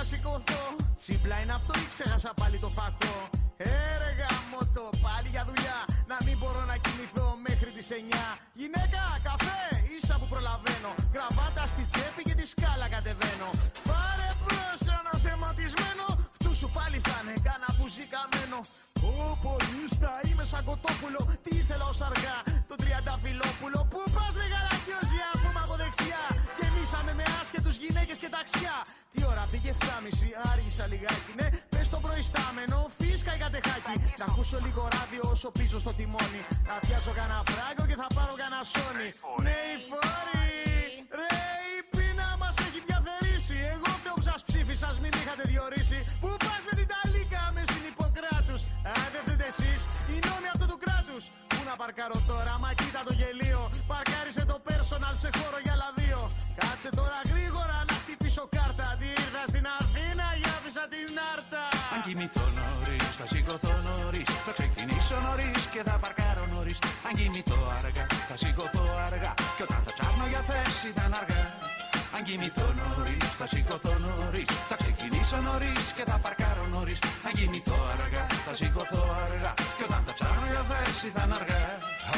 σηκωθώ. Τσίπλα είναι αυτό ή ξέχασα πάλι το φακό? Έρεγα μότο, πάλι για δουλειά. Να μην μπορώ να κοιμηθώ μέχρι τις 9. Γυναίκα, καφέ, ίσα που προλαβαίνω. Γραβάτα στη τσέπη και τη σκάλα κατεβαίνω. Πάρε μπρος ένα θεματισμένο. Φτού σου πάλι θα είναι κάνα μπουζί καμένο. Ω πολίστα, είμαι σαν κοτόπουλο. Τι ήθελα ως αργά, το τριανταφυλόπουλο. Πού πας ρε γαρακιόζια, πούμε από δεξιά. Γεμίσαμε με άσχετους γυναίκες και ταξιά. Τι ώρα πήγε 7.30, άργησα λιγάκι. Ναι, πες το προϊστάμενο, φίσκα η κατεχάκι. Να ακούσω λίγο ράδιο όσο πίσω στο τιμόνι. Να πιάσω κανένα φράγκο και θα πάρω κανένα σόνι. Ναι, η φόρη, ρε η πείνα μας έχει πια θερήσει. Εγώ φταίω που σας ψήφισα, μην είχατε διορίσει. Πού πας με την ταλίκα με συνυποκράτους? Δεν φταίτε εσείς, οι νόμοι αυτού του κράτους. Πού να παρκάρω τώρα, μα κοίτα το γελίο. Παρκάρισε το personal σε χώρο για άλλα δύο. Κάτσε τώρα γρήγορα να χτυπήσω κάρτα. Τι ήρθα στην Αθήνα για άφησα την Άρτα. Αν κοιμηθώ νωρίς, θα σηκωθώ νωρίς. Θα ξεκινήσω νωρίς και θα παρκάρω νωρίς. Αν κοιμηθώ αργά, θα σηκωθώ αργά. Και όταν θα ψάχνω για θέση θα είναι αργά. Αν κοιμηθώ νωρίς, θα σηκωθώ νωρίς. Θα ξεκινήσω νωρίς και θα παρκάρω νωρίς. Αν κοιμηθώ αργά, θα σηκωθώ αργά. Και όταν θα ψάχνω για θέση θα είναι αργά.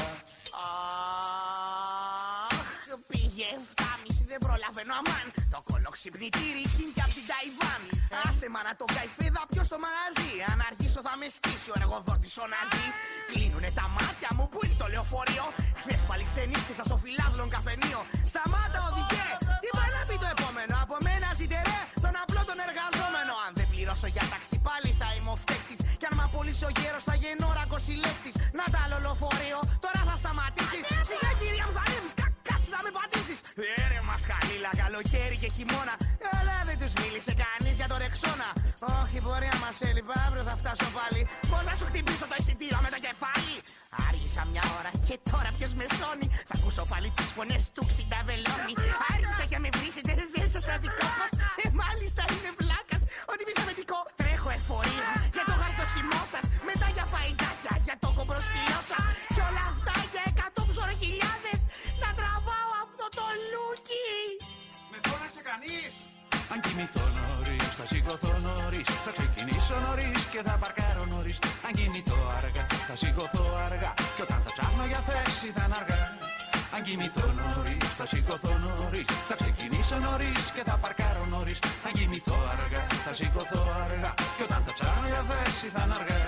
Πήγε 7.30, δεν προλαβαίνω αμάν. Το κολοξυπνητήρι κίνηκε απ' την Ταϊβάν. Άσε μάνα το καϊφέδα, ποιος στο μαγαζί. Αν αργήσω θα με σκίσει ο εργοδότης ο Ναζί. Κλείνουνε τα μάτια μου, πού είναι το λεωφορείο? Χθες πάλι ξενύχτησα στο φιλάδλον καφενείο. Σταμάτα οδηγέ, τι πάει να πει το επόμενο? Από μένα ζήτε ρε, τον απλό τον εργαζόμενο. Αν δεν πληρώσω για ταξί πάλι θα είμαι ο φταίχτης. Κι αν μ' απολύσει ο γέρος θα γεννώ ρακοσυλλέκτης. Να τα άλλο λεωφορείο, τώρα θα σταματήσεις. Σιγά κυρία μου θα ανέβεις, κάτσε να με πατήσεις. Ρε μασχαλίλα, καλοκαίρι και χειμώνα. Αλλά δεν τους μίλησε κανείς για το Ρεξόνα. Όχι πορεία μας έλειπα, αύριο θα φτάσω πάλι. Πώς να σου χτυπήσω το εισιτήριο με το κεφάλι? Άργησα μια ώρα και τώρα ποιος με σώνει? Θα ακούσω πάλι τις φωνές του ξυνταβελώνει. Άργησα και με βρίσετε, δεν σας αδικό μας. Μάλιστα είναι βλάκας, ότι μη σαβετικό. Τρέχω εφορία για το γαρτοσιμό σας. Μετά για παϊντάκια, για το κομπροσκυλό σας. Κι όλα αυτά για 100 ψωροχιλιάδες. Να τραβάω αυτό το λούκι. Με φώναξε κανείς? Αν κοιμηθώ νωρίς, θα σηκωθώ νωρίς. Θα ξεκινήσω νωρίς και θα παρκάρω νωρίς. Αν κοιμηθώ αργά, θα σηκωθώ αργά. Και όταν θα ψάχνω για θέση θα είναι αργά. Αν κοιμηθώ νωρίς, θα σηκωθώ νωρίς. Θα ξεκινήσω νωρίς και θα παρκάρω νωρίς. Αν κοιμηθώ αργά, θα σηκωθώ αργά. Και όταν θα ψάχνω για θέση θα είναι αργά.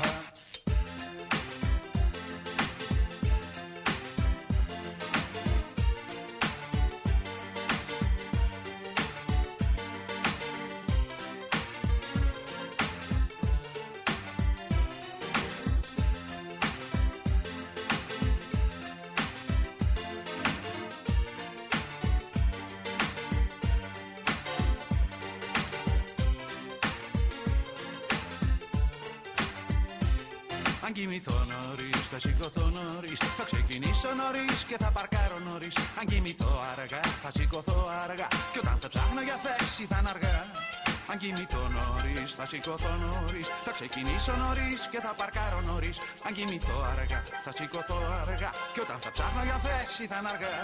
Αν κοιμηθώ νωρίς, θα σηκωθώ νωρίς. Θα ξεκινήσω νωρίς και θα παρκάρω νωρίς. Αν κοιμηθώ αργά, θα σηκωθώ αργά. Και όταν θα ψάχνω για θέση θα είναι αργά. Αν κοιμηθώ νωρίς, θα σηκωθώ νωρίς. Θα ξεκινήσω νωρίς και θα παρκάρω νωρίς. Αν κοιμηθώ αργά, θα σηκωθώ αργά. Και όταν θα ψάχνω για θέση θα είναι αργά.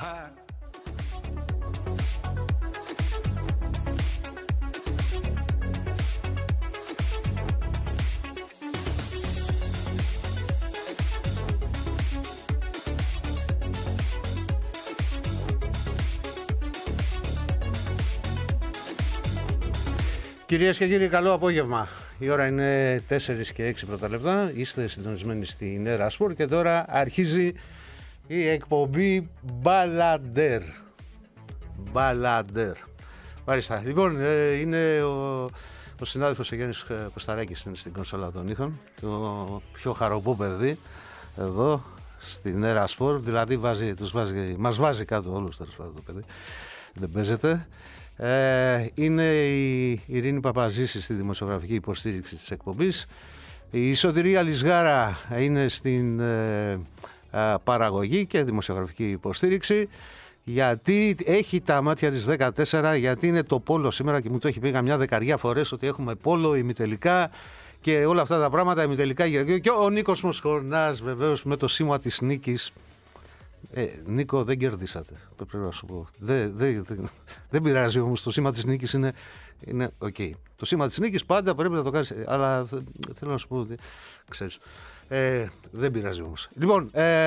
Κυρίες και κύριοι, καλό απόγευμα. Η ώρα είναι 4 και 6 πρώτα λεπτά. Είστε συντονισμένοι στην Era Sport και τώρα αρχίζει η εκπομπή Μπαλαντέρ. Μπαλαντέρ. Μάλιστα. Λοιπόν, είναι ο συνάδελφος ο Γιάννης Κωσταράκης είναι στην κονσόλα των ήχων. Το πιο χαροπό παιδί εδώ στην Era Sport. Δηλαδή μας βάζει κάτω όλους τέλος πάντων το παιδί. Δεν παίζεται. Είναι η Ειρήνη Παπαζήση στη δημοσιογραφική υποστήριξη της εκπομπής. Η Σωτηρία Λισγάρα είναι στην παραγωγή και δημοσιογραφική υποστήριξη. Γιατί έχει τα μάτια της 14, γιατί είναι το πόλο σήμερα και μου το έχει πει καμιά δεκαριά φορές ότι έχουμε πόλο, ημιτελικά και όλα αυτά τα πράγματα, ημιτελικά. Και ο Νίκος Μοσχορνάς βεβαίως με το σήμα της νίκης. Νίκο, δεν κερδίσατε. Πρέπει να σου πω. Δεν πειράζει όμως, το σήμα της νίκης είναι είναι οκ. Το σήμα της νίκης πάντα πρέπει να το κάνεις, αλλά θέλω να σου πω ότι ξέρεις. Δεν πειράζει όμως. Λοιπόν,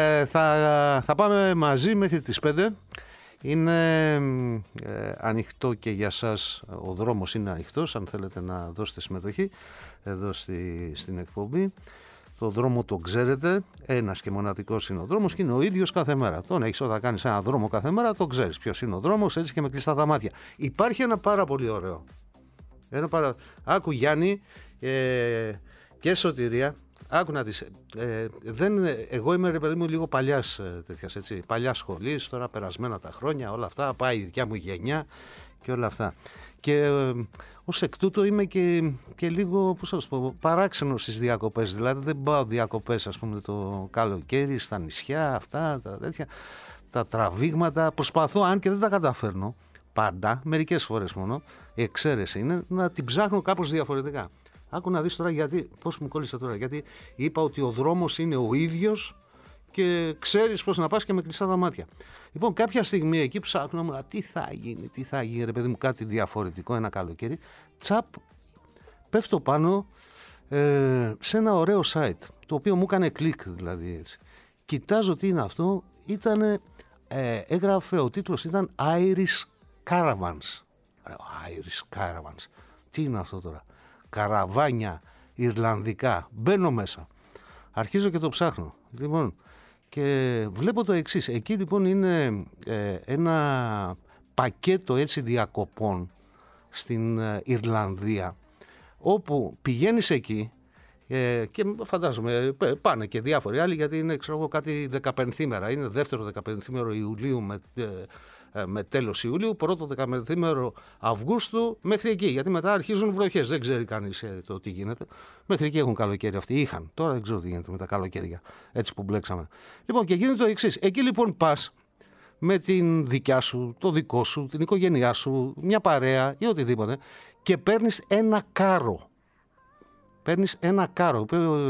θα πάμε μαζί μέχρι τις 5. Είναι ανοιχτό και για σας, ο δρόμος είναι ανοιχτός, αν θέλετε να δώσετε συμμετοχή εδώ στην εκπομπή. Το δρόμο το ξέρετε, ένας και μοναδικός είναι ο δρόμος και είναι ο ίδιος κάθε μέρα. Τον έχεις όταν κάνεις ένα δρόμο κάθε μέρα, το ξέρεις ποιος είναι ο δρόμος, έτσι και με κλειστά τα μάτια. Υπάρχει ένα πάρα πολύ ωραίο. Άκου Γιάννη και Σωτηρία. Άκου να δεις, εγώ είμαι ρε παιδί μου λίγο παλιάς τέτοιας, έτσι, παλιάς σχολής, τώρα περασμένα τα χρόνια, όλα αυτά, πάει η δικιά μου γενιά και όλα αυτά. Και ως εκ τούτου είμαι και λίγο, πώς θα σου πω, παράξενος στις διακοπές, δηλαδή δεν πάω διακοπές ας πούμε το καλοκαίρι στα νησιά, αυτά, τα τέτοια, τα τραβήγματα, προσπαθώ, αν και δεν τα καταφέρνω πάντα, μερικές φορές μόνο, η εξαίρεση είναι να την ψάχνω κάπως διαφορετικά. Άκου να δεις τώρα γιατί, πώς μου κόλλησε τώρα, γιατί είπα ότι ο δρόμος είναι ο ίδιος και ξέρεις πώς να πας και με κλειστά τα μάτια. Λοιπόν, κάποια στιγμή εκεί ψάχνω, τι θα γίνει ρε παιδί μου, κάτι διαφορετικό ένα καλοκαίρι, τσαπ, πέφτω πάνω σε ένα ωραίο site, το οποίο μου έκανε κλικ δηλαδή έτσι. Κοιτάζω τι είναι αυτό, έγραφε ο τίτλος, ήταν Irish Caravans. Irish Caravans. Τι είναι αυτό τώρα? Καραβάνια Ιρλανδικά. Μπαίνω μέσα. Αρχίζω και το ψάχνω. Λοιπόν, και βλέπω το εξής. Εκεί λοιπόν είναι ένα πακέτο έτσι διακοπών στην Ιρλανδία, όπου πηγαίνεις εκεί και φαντάζομαι πάνε και διάφοροι άλλοι, γιατί είναι ξέρω εγώ κάτι 15ημερα. Είναι δεύτερο 15ημερο Ιουλίου με τέλος Ιουλίου, πρώτο 15ημερο Αυγούστου, μέχρι εκεί. Γιατί μετά αρχίζουν βροχές. Δεν ξέρει κανείς το τι γίνεται. Μέχρι εκεί έχουν καλοκαίρι αυτοί. Είχαν. Τώρα δεν ξέρω τι γίνεται με τα καλοκαίρια. Έτσι που μπλέξαμε. Λοιπόν, και γίνεται το εξής. Εκεί λοιπόν πας με την δικιά σου, το δικό σου, την οικογένειά σου, μια παρέα ή οτιδήποτε και παίρνεις ένα κάρο. Παίρνεις ένα κάρο.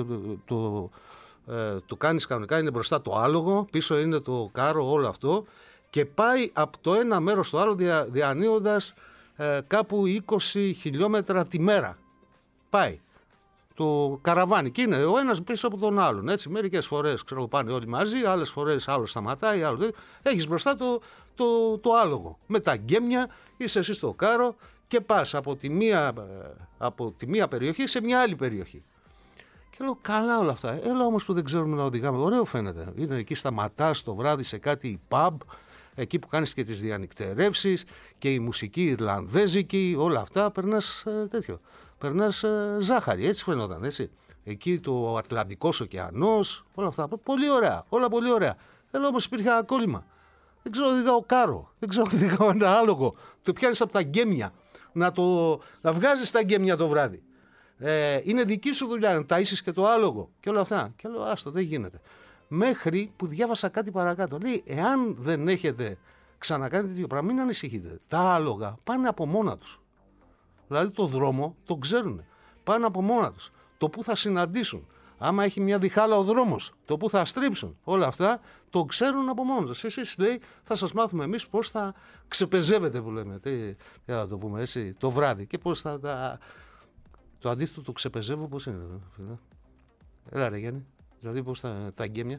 Το κάνεις κανονικά, είναι μπροστά το άλογο, πίσω είναι το κάρο, όλο αυτό. Και πάει από το ένα μέρος στο άλλο διανύοντας κάπου 20 χιλιόμετρα τη μέρα. Πάει το καραβάνι και είναι ο ένας πίσω από τον άλλον. Έτσι. Μερικές φορές ξέρω, πάνε όλοι μαζί, άλλες φορές άλλος σταματάει. Έχεις μπροστά το άλογο. Με τα γκέμια είσαι εσύ στο κάρο και πας από τη μία περιοχή σε μια άλλη περιοχή. Και λέω καλά όλα αυτά. Έλα όμως που δεν ξέρουμε να οδηγάμε. Ωραίο φαίνεται. Είναι εκεί σταματάς το βράδυ σε κάτι pub. Εκεί που κάνεις και τις διανυκτερεύσεις και η μουσική ιρλανδέζικη, όλα αυτά, περνάς τέτοιο. Περνάς ζάχαρη, έτσι φαινόταν, έτσι. Εκεί το Ατλαντικός ωκεανός, όλα αυτά. Πολύ ωραία, όλα πολύ ωραία. Έλα όμως υπήρχε ένα κόλλημα. Δεν ξέρω να οδηγάω κάρο, δεν ξέρω να οδηγάω ένα άλογο. Το πιάνεις από τα γκέμια, να βγάζεις τα γκέμια το βράδυ. Είναι δική σου δουλειά να ταΐσεις και το άλογο και όλα αυτά. Και λέω άστο, δεν γίνεται. Μέχρι που διάβασα κάτι παρακάτω. Λέει, εάν δεν έχετε ξανακάνει τέτοιο πράγμα, μην ανησυχείτε. Τα άλογα πάνε από μόνα τους. Δηλαδή το δρόμο το ξέρουν. Πάνε από μόνα τους. Το που θα συναντήσουν. Άμα έχει μια διχάλα ο δρόμος, το που θα στρίψουν. Όλα αυτά το ξέρουν από μόνα τους. Εσείς λέει, θα σας μάθουμε εμείς πώς θα ξεπεζεύετε που λέμε. Τι θα το πούμε έτσι, το βράδυ. Και πώς θα τα... Το αντίθετο το ξεπεζεύω πώς είναι. Φίλε. Έλα ρε Γιάννη. Δηλαδή πώς τα γκέμια.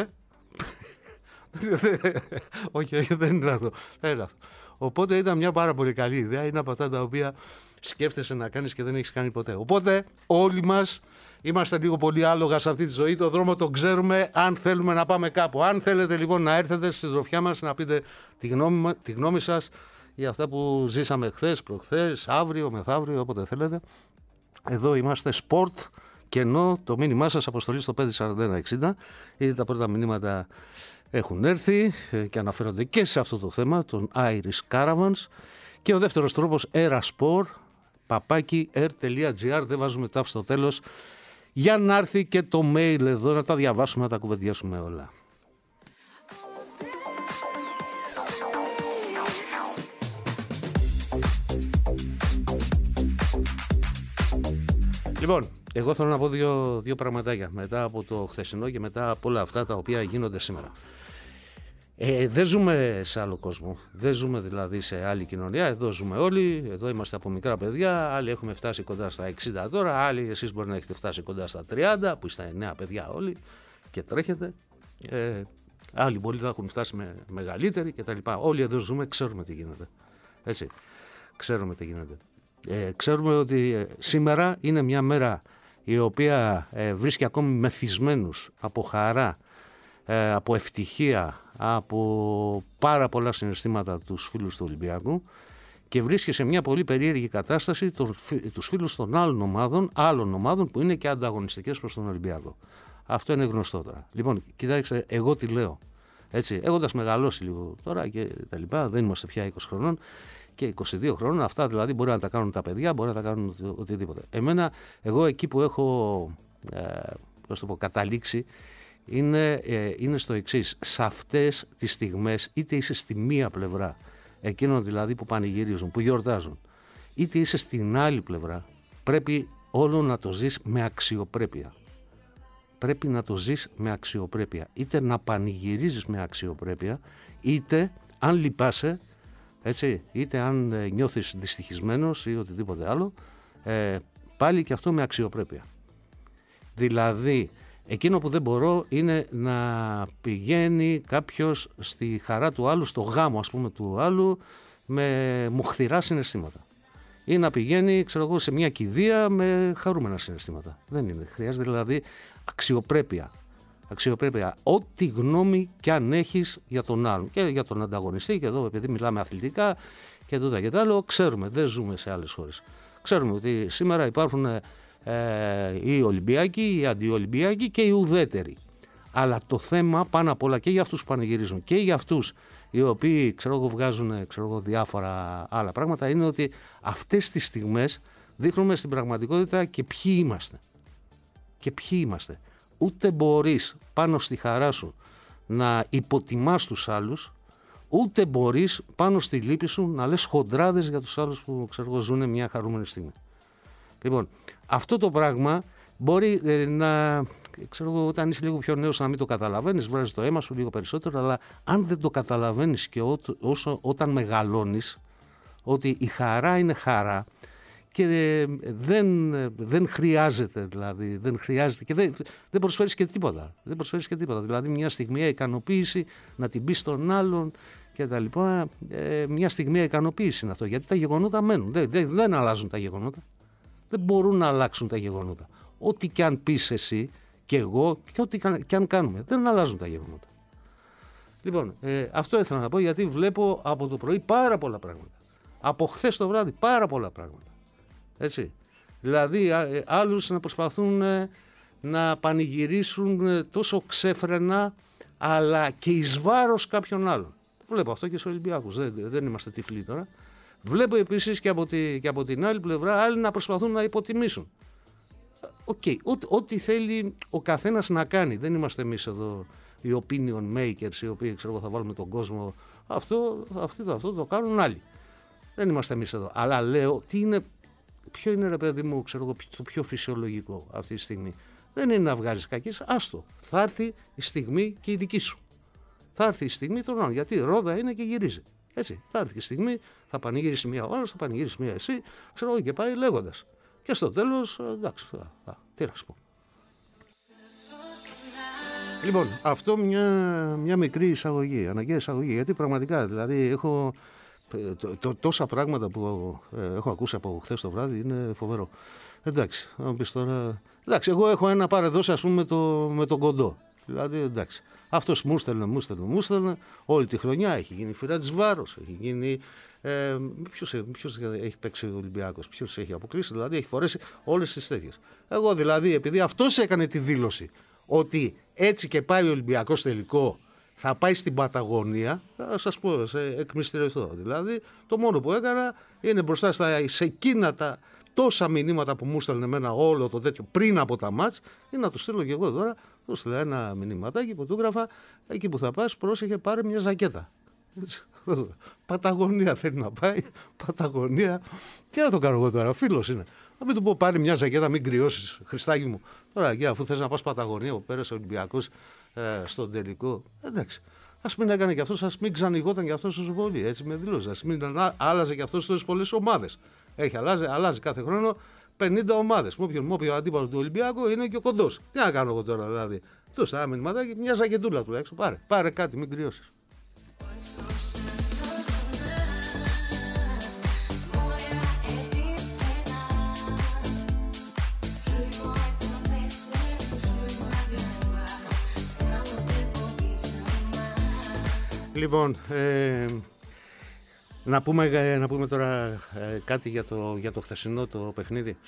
Όχι, δεν είναι αυτό. Οπότε ήταν μια πάρα πολύ καλή ιδέα. Είναι από αυτά τα οποία σκέφτεσαι να κάνεις και δεν έχεις κάνει ποτέ. Οπότε όλοι μας είμαστε λίγο πολύ άλογα σε αυτή τη ζωή. Το δρόμο το ξέρουμε αν θέλουμε να πάμε κάπου. Αν θέλετε λοιπόν να έρθετε στη συντροφιά μας να πείτε τη γνώμη σας για αυτά που ζήσαμε χθες, προχθές, αύριο, μεθαύριο, όποτε θέλετε. Εδώ είμαστε Sport. Και ενώ το μήνυμά σας αποστολή στο 54160, ήδη τα πρώτα μηνύματα έχουν έρθει και αναφέρονται και σε αυτό το θέμα, τον Irish Caravans. Και ο δεύτερος τρόπος, eraspor, @air.gr, δεν βάζουμε τάφ στο τέλος, για να έρθει και το mail εδώ, να τα διαβάσουμε, να τα κουβεντιάσουμε όλα. Λοιπόν, εγώ θέλω να πω δύο πραγματάκια μετά από το χθεσινό και μετά από όλα αυτά τα οποία γίνονται σήμερα. Δεν ζούμε σε άλλο κόσμο. Δεν ζούμε δηλαδή σε άλλη κοινωνία. Εδώ ζούμε όλοι. Εδώ είμαστε από μικρά παιδιά. Άλλοι έχουμε φτάσει κοντά στα 60 τώρα. Άλλοι εσείς μπορεί να έχετε φτάσει κοντά στα 30, που είστε νέα παιδιά όλοι και τρέχετε. Άλλοι μπορεί να έχουν φτάσει μεγαλύτεροι κτλ. Όλοι εδώ ζούμε, ξέρουμε τι γίνεται. Έτσι. Ξέρουμε τι γίνεται. Ξέρουμε ότι σήμερα είναι μια μέρα η οποία βρίσκει ακόμη μεθυσμένους από χαρά, από ευτυχία, από πάρα πολλά συναισθήματα τους φίλους του Ολυμπιακού και βρίσκει σε μια πολύ περίεργη κατάσταση τους φίλους των άλλων ομάδων που είναι και ανταγωνιστικές προς τον Ολυμπιακό. Αυτό είναι γνωστό τώρα. Λοιπόν, κοιτάξτε, εγώ τι λέω. Έτσι, έχοντας μεγαλώσει λίγο τώρα και τα λοιπά, δεν είμαστε πια 20 χρονών και 22 χρόνων, αυτά δηλαδή μπορεί να τα κάνουν τα παιδιά, μπορεί να τα κάνουν οτιδήποτε. Εγώ εκεί που έχω καταλήξει είναι στο εξής. Σε αυτές τις στιγμές, είτε είσαι στη μία πλευρά, εκείνων δηλαδή που πανηγυρίζουν, που γιορτάζουν, είτε είσαι στην άλλη πλευρά, πρέπει όλο να το ζεις με αξιοπρέπεια. Πρέπει να το ζεις με αξιοπρέπεια. Είτε να πανηγυρίζεις με αξιοπρέπεια, είτε αν λυπάσαι, έτσι, είτε αν νιώθεις δυστυχισμένος ή οτιδήποτε άλλο, πάλι και αυτό με αξιοπρέπεια. Δηλαδή, εκείνο που δεν μπορώ είναι να πηγαίνει κάποιος στη χαρά του άλλου, στο γάμο ας πούμε του άλλου, με μοχθηρά συναισθήματα. Ή να πηγαίνει, ξέρω εγώ, σε μια κηδεία με χαρούμενα συναισθήματα. Δεν είναι. Χρειάζεται δηλαδή αξιοπρέπεια. Αξιοπρέπεια. Ό,τι γνώμη κι αν έχεις για τον άλλον και για τον ανταγωνιστή, και εδώ επειδή μιλάμε αθλητικά και τούτα και τα άλλο, ξέρουμε, δεν ζούμε σε άλλες χώρες. Ξέρουμε ότι σήμερα υπάρχουν οι Ολυμπιακοί, οι αντιολυμπιακοί και οι ουδέτεροι. Αλλά το θέμα πάνω απ' όλα και για αυτούς που πανηγυρίζουν και για αυτούς οι οποίοι βγάζουν διάφορα άλλα πράγματα είναι ότι αυτές τις στιγμές δείχνουμε στην πραγματικότητα και ποιοι είμαστε. Και ποιοι είμαστε. Ούτε μπορείς πάνω στη χαρά σου να υποτιμάς τους άλλους, ούτε μπορείς πάνω στη λύπη σου να λες χοντράδες για τους άλλους που ζουν μια χαρούμενη στιγμή. Λοιπόν, αυτό το πράγμα μπορεί όταν είσαι λίγο πιο νέος να μην το καταλαβαίνεις, βγάζεις το αίμα σου λίγο περισσότερο, αλλά αν δεν το καταλαβαίνεις και όταν μεγαλώνεις, ότι η χαρά είναι χαρά και δεν χρειάζεται, δηλαδή, και δεν προσφέρεις και τίποτα. Δηλαδή μια στιγμιαία ικανοποίηση να την πεις στον άλλον και τα λοιπά, μια στιγμιαία ικανοποίηση είναι αυτό, γιατί τα γεγονότα μένουν, δεν αλλάζουν τα γεγονότα. Δεν μπορούν να αλλάξουν τα γεγονότα. Ό,τι και αν πεις εσύ και εγώ και ό,τι και αν κάνουμε, δεν αλλάζουν τα γεγονότα. Λοιπόν, αυτό ήθελα να πω γιατί βλέπω από το πρωί πάρα πολλά πράγματα. Από χθες το βράδυ πάρα πολλά πράγματα. Έτσι. Δηλαδή άλλους να προσπαθούν να πανηγυρίσουν τόσο ξέφρενα αλλά και εις βάρος κάποιων άλλων. Βλέπω αυτό και στους Ολυμπιακούς, δεν είμαστε τυφλοί τώρα. Βλέπω επίσης και από την άλλη πλευρά άλλοι να προσπαθούν να υποτιμήσουν. Ό,τι θέλει ο καθένας να κάνει. Δεν είμαστε εμείς εδώ οι opinion makers οι οποίοι θα βάλουμε τον κόσμο. Αυτό το κάνουν άλλοι. Δεν είμαστε εμείς εδώ. Αλλά λέω ποιο είναι ρε παιδί μου το πιο φυσιολογικό αυτή τη στιγμή. Δεν είναι να βγάζεις κακής, άστο. Θα έρθει η στιγμή και η δική σου. Θα έρθει η στιγμή των άλλων. Γιατί ρόδα είναι και γυρίζει. Έτσι, θα έρθει η στιγμή, θα πανηγυρίσει μία ώρα, θα πανηγυρίσει μία εσύ, και πάει λέγοντας. Και στο τέλος, εντάξει, τι να σου πω. Λοιπόν, αυτό μια μικρή εισαγωγή, αναγκαία εισαγωγή, γιατί πραγματικά, δηλαδή, έχω τόσα πράγματα που έχω ακούσει από χθες το βράδυ, είναι φοβερό. Εντάξει, να μου πεις τώρα, εντάξει, εγώ έχω ένα παρεδώσει, ας πούμε, με τον Κοντό. Δηλαδή, εντάξει. Αυτός μου στέλνε όλη τη χρονιά. Έχει γίνει Φιρέτσβάρος, έχει γίνει. Ποιος έχει παίξει ο Ολυμπιακός, ποιος έχει αποκλείσει, δηλαδή έχει φορέσει όλες τις τέτοιες. Εγώ δηλαδή, επειδή αυτός έκανε τη δήλωση ότι έτσι και πάει ο Ολυμπιακός τελικό, θα πάει στην Παταγωνία, θα σας πω, εκμυστηρευτώ. Δηλαδή, το μόνο που έκανα είναι μπροστά σε εκείνα τα τόσα μηνύματα που μου στέλνε εμένα όλο το τέτοιο πριν από τα μάτς, είναι να του στείλω και εγώ τώρα. Του στείλα ένα μηνύματάκι που του έγραφα: εκεί που θα πας, πρόσεχε, πάρε μια ζακέτα. Παταγωνία θέλει να πάει. Παταγωνία. Τι να το κάνω εγώ τώρα, φίλος είναι. Να μην του πω: πάρε μια ζακέτα, μην κρυώσεις, Χριστάκι μου. Τώρα, και αφού θες να πας Παταγωνία που πέρασε ο Ολυμπιακός στον τελικό. Εντάξει. ας μην έκανε κι αυτός, ας μην ξανηγόταν κι αυτός τόσο πολύ. Έτσι με δηλώσει. Ας μην άλλαζε κι αυτός τόσες πολλές ομάδες. Αλλάζει κάθε χρόνο 50 ομάδες. Με όποιο αντίπαλο του Ολυμπιακού είναι και ο κοντός. Τι να κάνω εγώ τώρα δηλαδή. Του ένα μηνυματάκι, μια ζακετούλα τουλάχιστον. Πάρε κάτι, μην κρυώσεις. Λοιπόν, να πούμε τώρα κάτι για το χθεσινό το παιχνίδι.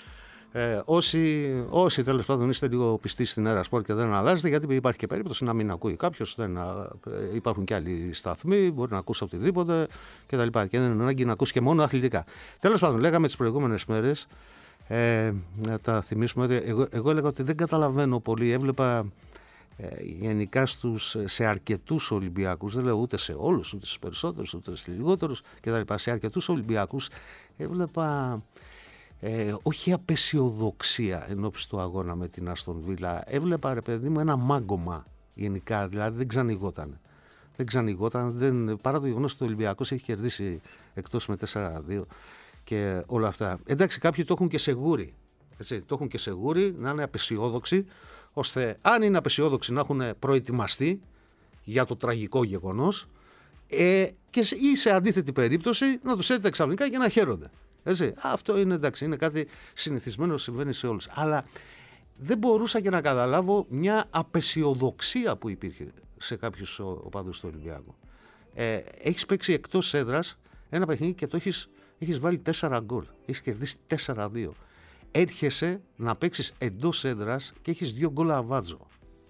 Όσοι τέλος πάντων είστε λίγο πιστοί στην Έρα Σπορτ και δεν αλλάζετε, γιατί υπάρχει και περίπτωση να μην ακούει κάποιος, υπάρχουν και άλλοι σταθμοί, μπορεί να ακούσει οτιδήποτε κτλ. Και δεν είναι ανάγκη να ακούσει και μόνο αθλητικά. Τέλος πάντων, λέγαμε τις προηγούμενες μέρες, να τα θυμίσουμε, ότι εγώ έλεγα ότι δεν καταλαβαίνω πολύ, έβλεπα γενικά σε αρκετούς Ολυμπιακούς, δεν λέω ούτε σε όλους, ούτε στους περισσότερους, ούτε σε λιγότερους κτλ. Σε αρκετούς Ολυμπιακούς έβλεπα όχι απεσιοδοξία ενώπιση του αγώνα με την Άστον Βίλα. Έβλεπα, ρε παιδί μου, ένα μάγκωμα γενικά, δηλαδή δεν ξανηγόταν. Παρά το γεγονός ότι ο Ολυμπιακός έχει κερδίσει εκτός με 4-2 και όλα αυτά. Εντάξει, κάποιοι το έχουν και σε γούρι. Το έχουν και σε γούρι, να είναι απεσιόδοξοι, ώστε αν είναι απεσιόδοξοι να έχουν προετοιμαστεί για το τραγικό γεγονός ή σε αντίθετη περίπτωση να τους έρθει ξαφνικά και να χαίρονται. Έτσι. Αυτό είναι εντάξει, είναι κάτι συνηθισμένο, συμβαίνει σε όλους. Αλλά δεν μπορούσα και να καταλάβω μια απεσιοδοξία που υπήρχε σε κάποιους οπαδούς του Ολυμπιακού. Έχεις παίξει εκτός έδρας ένα παιχνίδι και το έχεις βάλει 4 γκολ. Έχεις κερδίσει 4-2. Έρχεσαι να παίξεις εντός έδρας και έχεις 2 γκολ αβάτζο.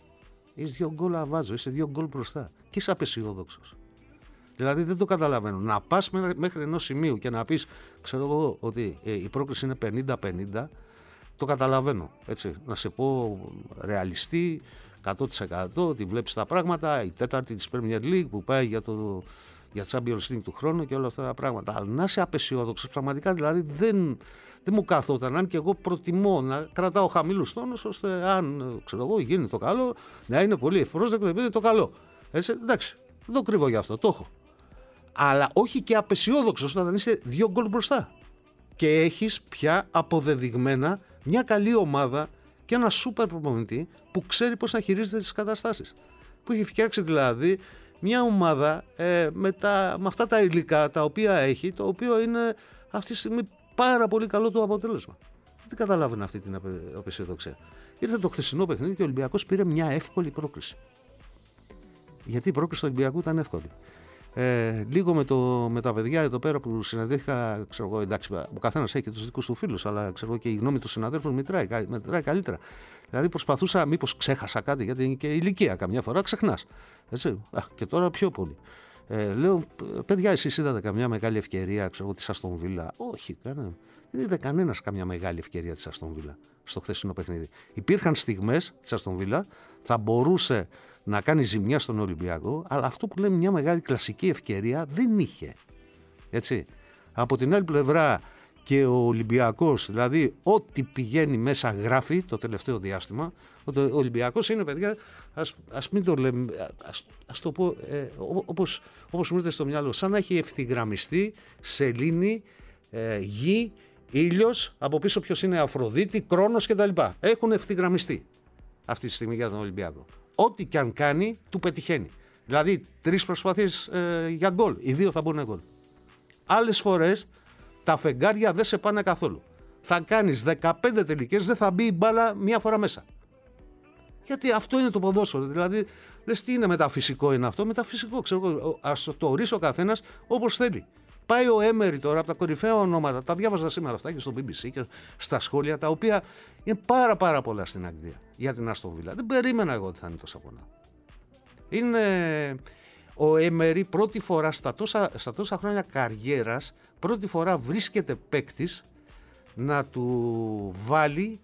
Είσαι 2 γκολ μπροστά και είσαι απεσιόδοξος. Δηλαδή δεν το καταλαβαίνω. Να πας μέχρι ενός σημείου και να πεις, ξέρω εγώ, ότι η πρόκληση είναι 50-50, το καταλαβαίνω. Έτσι. Να σε πω ρεαλιστή, 100% ότι βλέπεις τα πράγματα, η τέταρτη της Premier League που πάει για Champions League του χρόνου και όλα αυτά τα πράγματα. Αλλά να είσαι απεσιόδοξος, πραγματικά δηλαδή δεν μου καθόταν. Αν και εγώ προτιμώ να κρατάω χαμηλούς τόνους, ώστε αν ξέρω εγώ, γίνει το καλό, να είναι πολύ ευπρόσδεκτο επειδή είναι το καλό. Έτσι, εντάξει, δεν το κρύβω γι' αυτό, το έχω. Αλλά όχι και απεσιόδοξος όταν είσαι 2 γκολ μπροστά. Και έχεις πια αποδεδειγμένα μια καλή ομάδα και ένα σούπερ προπονητή που ξέρει πώς να χειρίζεται τις καταστάσεις. Που έχει φτιάξει δηλαδή μια ομάδα με αυτά τα υλικά τα οποία έχει, το οποίο είναι αυτή τη στιγμή πάρα πολύ καλό το αποτέλεσμα. Δεν καταλάβαινα αυτή την απεσιοδοξία. Ήρθε το χθεσινό παιχνίδι και ο Ολυμπιακός πήρε μια εύκολη πρόκριση. Γιατί η πρόκριση του Ολυμπιακού ήταν εύκολη. Λίγο με τα παιδιά εδώ πέρα που συναντήθηκα, ξέρω εγώ, εντάξει, ο καθένας έχει και τους δικούς του φίλους, αλλά ξέρω εγώ και η γνώμη των συναδέλφων μετράει καλύτερα. Δηλαδή προσπαθούσα, μήπως ξέχασα κάτι, γιατί είναι και ηλικία, καμιά φορά ξεχνάς. Έτσι. Και τώρα πιο πολύ. Λέω, παιδιά, εσείς είδατε καμιά μεγάλη ευκαιρία, ξέρω εγώ, της Αστον Βίλα? Όχι, δεν είδε κανένας καμιά μεγάλη ευκαιρία της Αστον Βίλα στο χθεσινό παιχνίδι. Υπήρχαν στιγμές της Αστον Βίλα, θα μπορούσε να κάνει ζημιά στον Ολυμπιακό, αλλά αυτό που λέμε μια μεγάλη κλασική ευκαιρία δεν είχε. Έτσι. Από την άλλη πλευρά και ο Ολυμπιακός, δηλαδή ό,τι πηγαίνει μέσα γράφει το τελευταίο διάστημα, ότι ο Ολυμπιακός είναι, παιδιά, ας μην το λέμε, ας το πω όπως μου έρχεται στο μυαλό, σαν να έχει ευθυγραμμιστεί σελήνη, γη, ήλιος, από πίσω ποιος είναι Αφροδίτη, Κρόνος κτλ. Έχουν ευθυγραμμιστεί αυτή τη στιγμή για τον Ολυμπιακό. Ό,τι και αν κάνει, του πετυχαίνει. Δηλαδή, 3 προσπάθειες για γκολ. Οι 2 θα μπουν γκολ. Άλλες φορές, τα φεγγάρια δεν σε πάνε καθόλου. Θα κάνεις 15 τελικές, δεν θα μπει η μπάλα μία φορά μέσα. Γιατί αυτό είναι το ποδόσφαιρο. Δηλαδή, λες τι είναι μεταφυσικό είναι αυτό? Μεταφυσικό, ξέρω, ας το ορίσει ο καθένας όπως θέλει. Πάει ο Έμερι τώρα από τα κορυφαία ονόματα, τα διάβαζα σήμερα αυτά και στο BBC και στα σχόλια, τα οποία είναι πάρα πολλά στην Αγγλία για την Άστον Βίλα. Δεν περίμενα εγώ ότι θα είναι τόσα πολλά. Είναι ο Έμερι πρώτη φορά στα τόσα χρόνια καριέρας, πρώτη φορά βρίσκεται παίκτης να του βάλει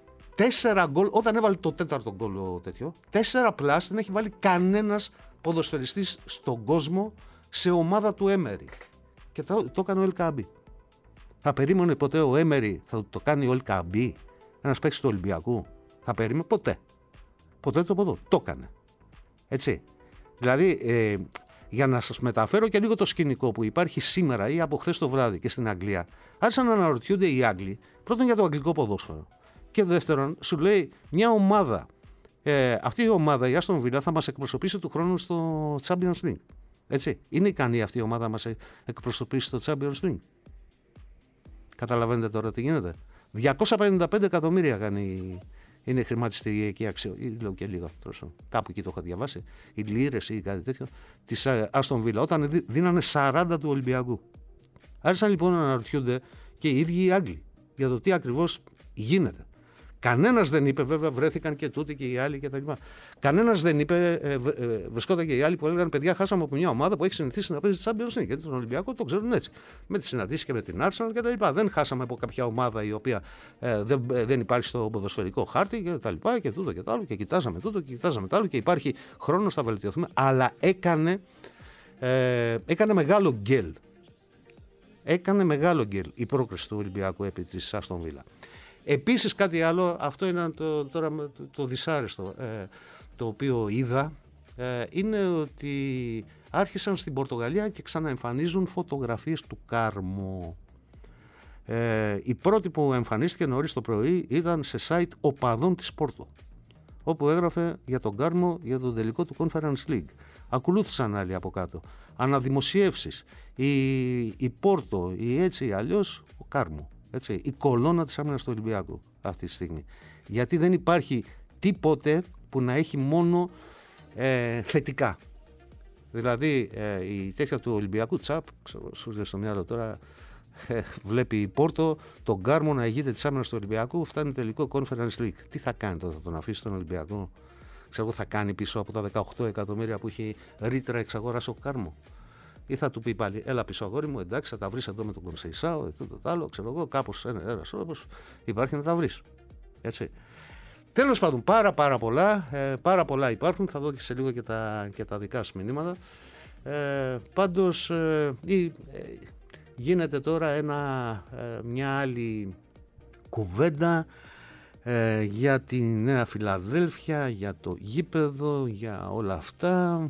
4 γκολ, όταν έβαλε το 4ο γκολ τέτοιο, 4 πλάς δεν έχει βάλει κανένας ποδοσφαιριστής στον κόσμο σε ομάδα του Έμερι. Και το έκανε ο Ελκαμπή. Θα περίμενε ποτέ ο Έμερι θα το κάνει ο Ελκαμπή, ένας παίκτης του Ολυμπιακού? Θα περίμενε ποτέ. Το έκανε. Έτσι. Δηλαδή, για να σας μεταφέρω και λίγο το σκηνικό που υπάρχει σήμερα ή από χθες το βράδυ και στην Αγγλία, άρχισαν να αναρωτιούνται οι Άγγλοι, πρώτον για το αγγλικό ποδόσφαιρο. Και δεύτερον, σου λέει μια ομάδα. Αυτή η ομάδα, η Aston Villa, θα μας εκπροσωπήσει του χρόνου στο Champions League. Έτσι. Είναι ικανή αυτή η ομάδα να μας εκπροσωπήσει στο Champions League. Καταλαβαίνετε τώρα τι γίνεται. 255 εκατομμύρια είναι η χρηματιστηριακή αξία. Λέω και λίγο. Κάπου εκεί το είχα διαβάσει. Οι λίρες ή κάτι τέτοιο της Aston Villa. Όταν δίνανε 40 του Ολυμπιακού. Άρχισαν λοιπόν να αναρωτιούνται και οι ίδιοι οι Άγγλοι για το τι ακριβώς γίνεται. Κανένας δεν είπε, βέβαια βρέθηκαν και τούτοι και οι άλλοι κτλ. Κανένας δεν είπε, βρισκόταν και οι άλλοι που έλεγαν: παιδιά, χάσαμε από μια ομάδα που έχει συνηθίσει να παίζει Champions League. Γιατί τον Ολυμπιακό το ξέρουν έτσι. Με τις συναντήσεις και με την Arsenal κτλ. Δεν χάσαμε από κάποια ομάδα η οποία δεν υπάρχει στο ποδοσφαιρικό χάρτη κτλ. Και τούτο και το άλλο. Και κοιτάζαμε τούτο και κοιτάζαμε το άλλο. Και υπάρχει χρόνος να βελτιωθούμε. Αλλά έκανε μεγάλο γκέλ. Έκανε μεγάλο γκέλ η πρόκριση του Ολυμπιακού επί της Aston Villa. Επίσης κάτι άλλο, αυτό είναι το δυσάρεστο το οποίο είδα, είναι ότι άρχισαν στην Πορτογαλία και ξαναεμφανίζουν φωτογραφίες του Κάρμο. Η πρώτη που εμφανίστηκε νωρίς το πρωί ήταν σε site οπαδών της Πόρτο, όπου έγραφε για τον Κάρμο για τον τελικό του Conference League. Ακολούθησαν άλλοι από κάτω. Αναδημοσιεύσεις, η Πόρτο, η έτσι ή αλλιώς ο Κάρμο. Έτσι, η κολόνα της άμυνας του Ολυμπιακού αυτή τη στιγμή. Γιατί δεν υπάρχει τίποτε που να έχει μόνο θετικά. Δηλαδή η τέτοια του Ολυμπιακού τσαπ, σου έρχεται στο μυαλό τώρα, βλέπει η Πόρτο τον Κάρμο να ηγείται της άμυνας του Ολυμπιακού, φτάνει τελικό Conference League. Τι θα κάνει τότε, θα τον αφήσει τον Ολυμπιακό? Ξέρω, θα κάνει πίσω από τα 18 εκατομμύρια που έχει ρήτρα εξαγοράσει ο Κάρμο? Ή θα του πει πάλι: έλα πίσω, αγόρι μου, εντάξει, θα τα βρεις εδώ με τον Κονσεϊσάο, το άλλο, ξέρω εγώ, κάπως ένας όπως υπάρχει να τα βρεις. Έτσι. Τέλος πάντων, πάρα πολλά υπάρχουν. Θα δω και σε λίγο και τα δικά σου μηνύματα. Πάντως, γίνεται τώρα μια άλλη κουβέντα για τη Νέα Φιλαδέλφια, για το γήπεδο, για όλα αυτά.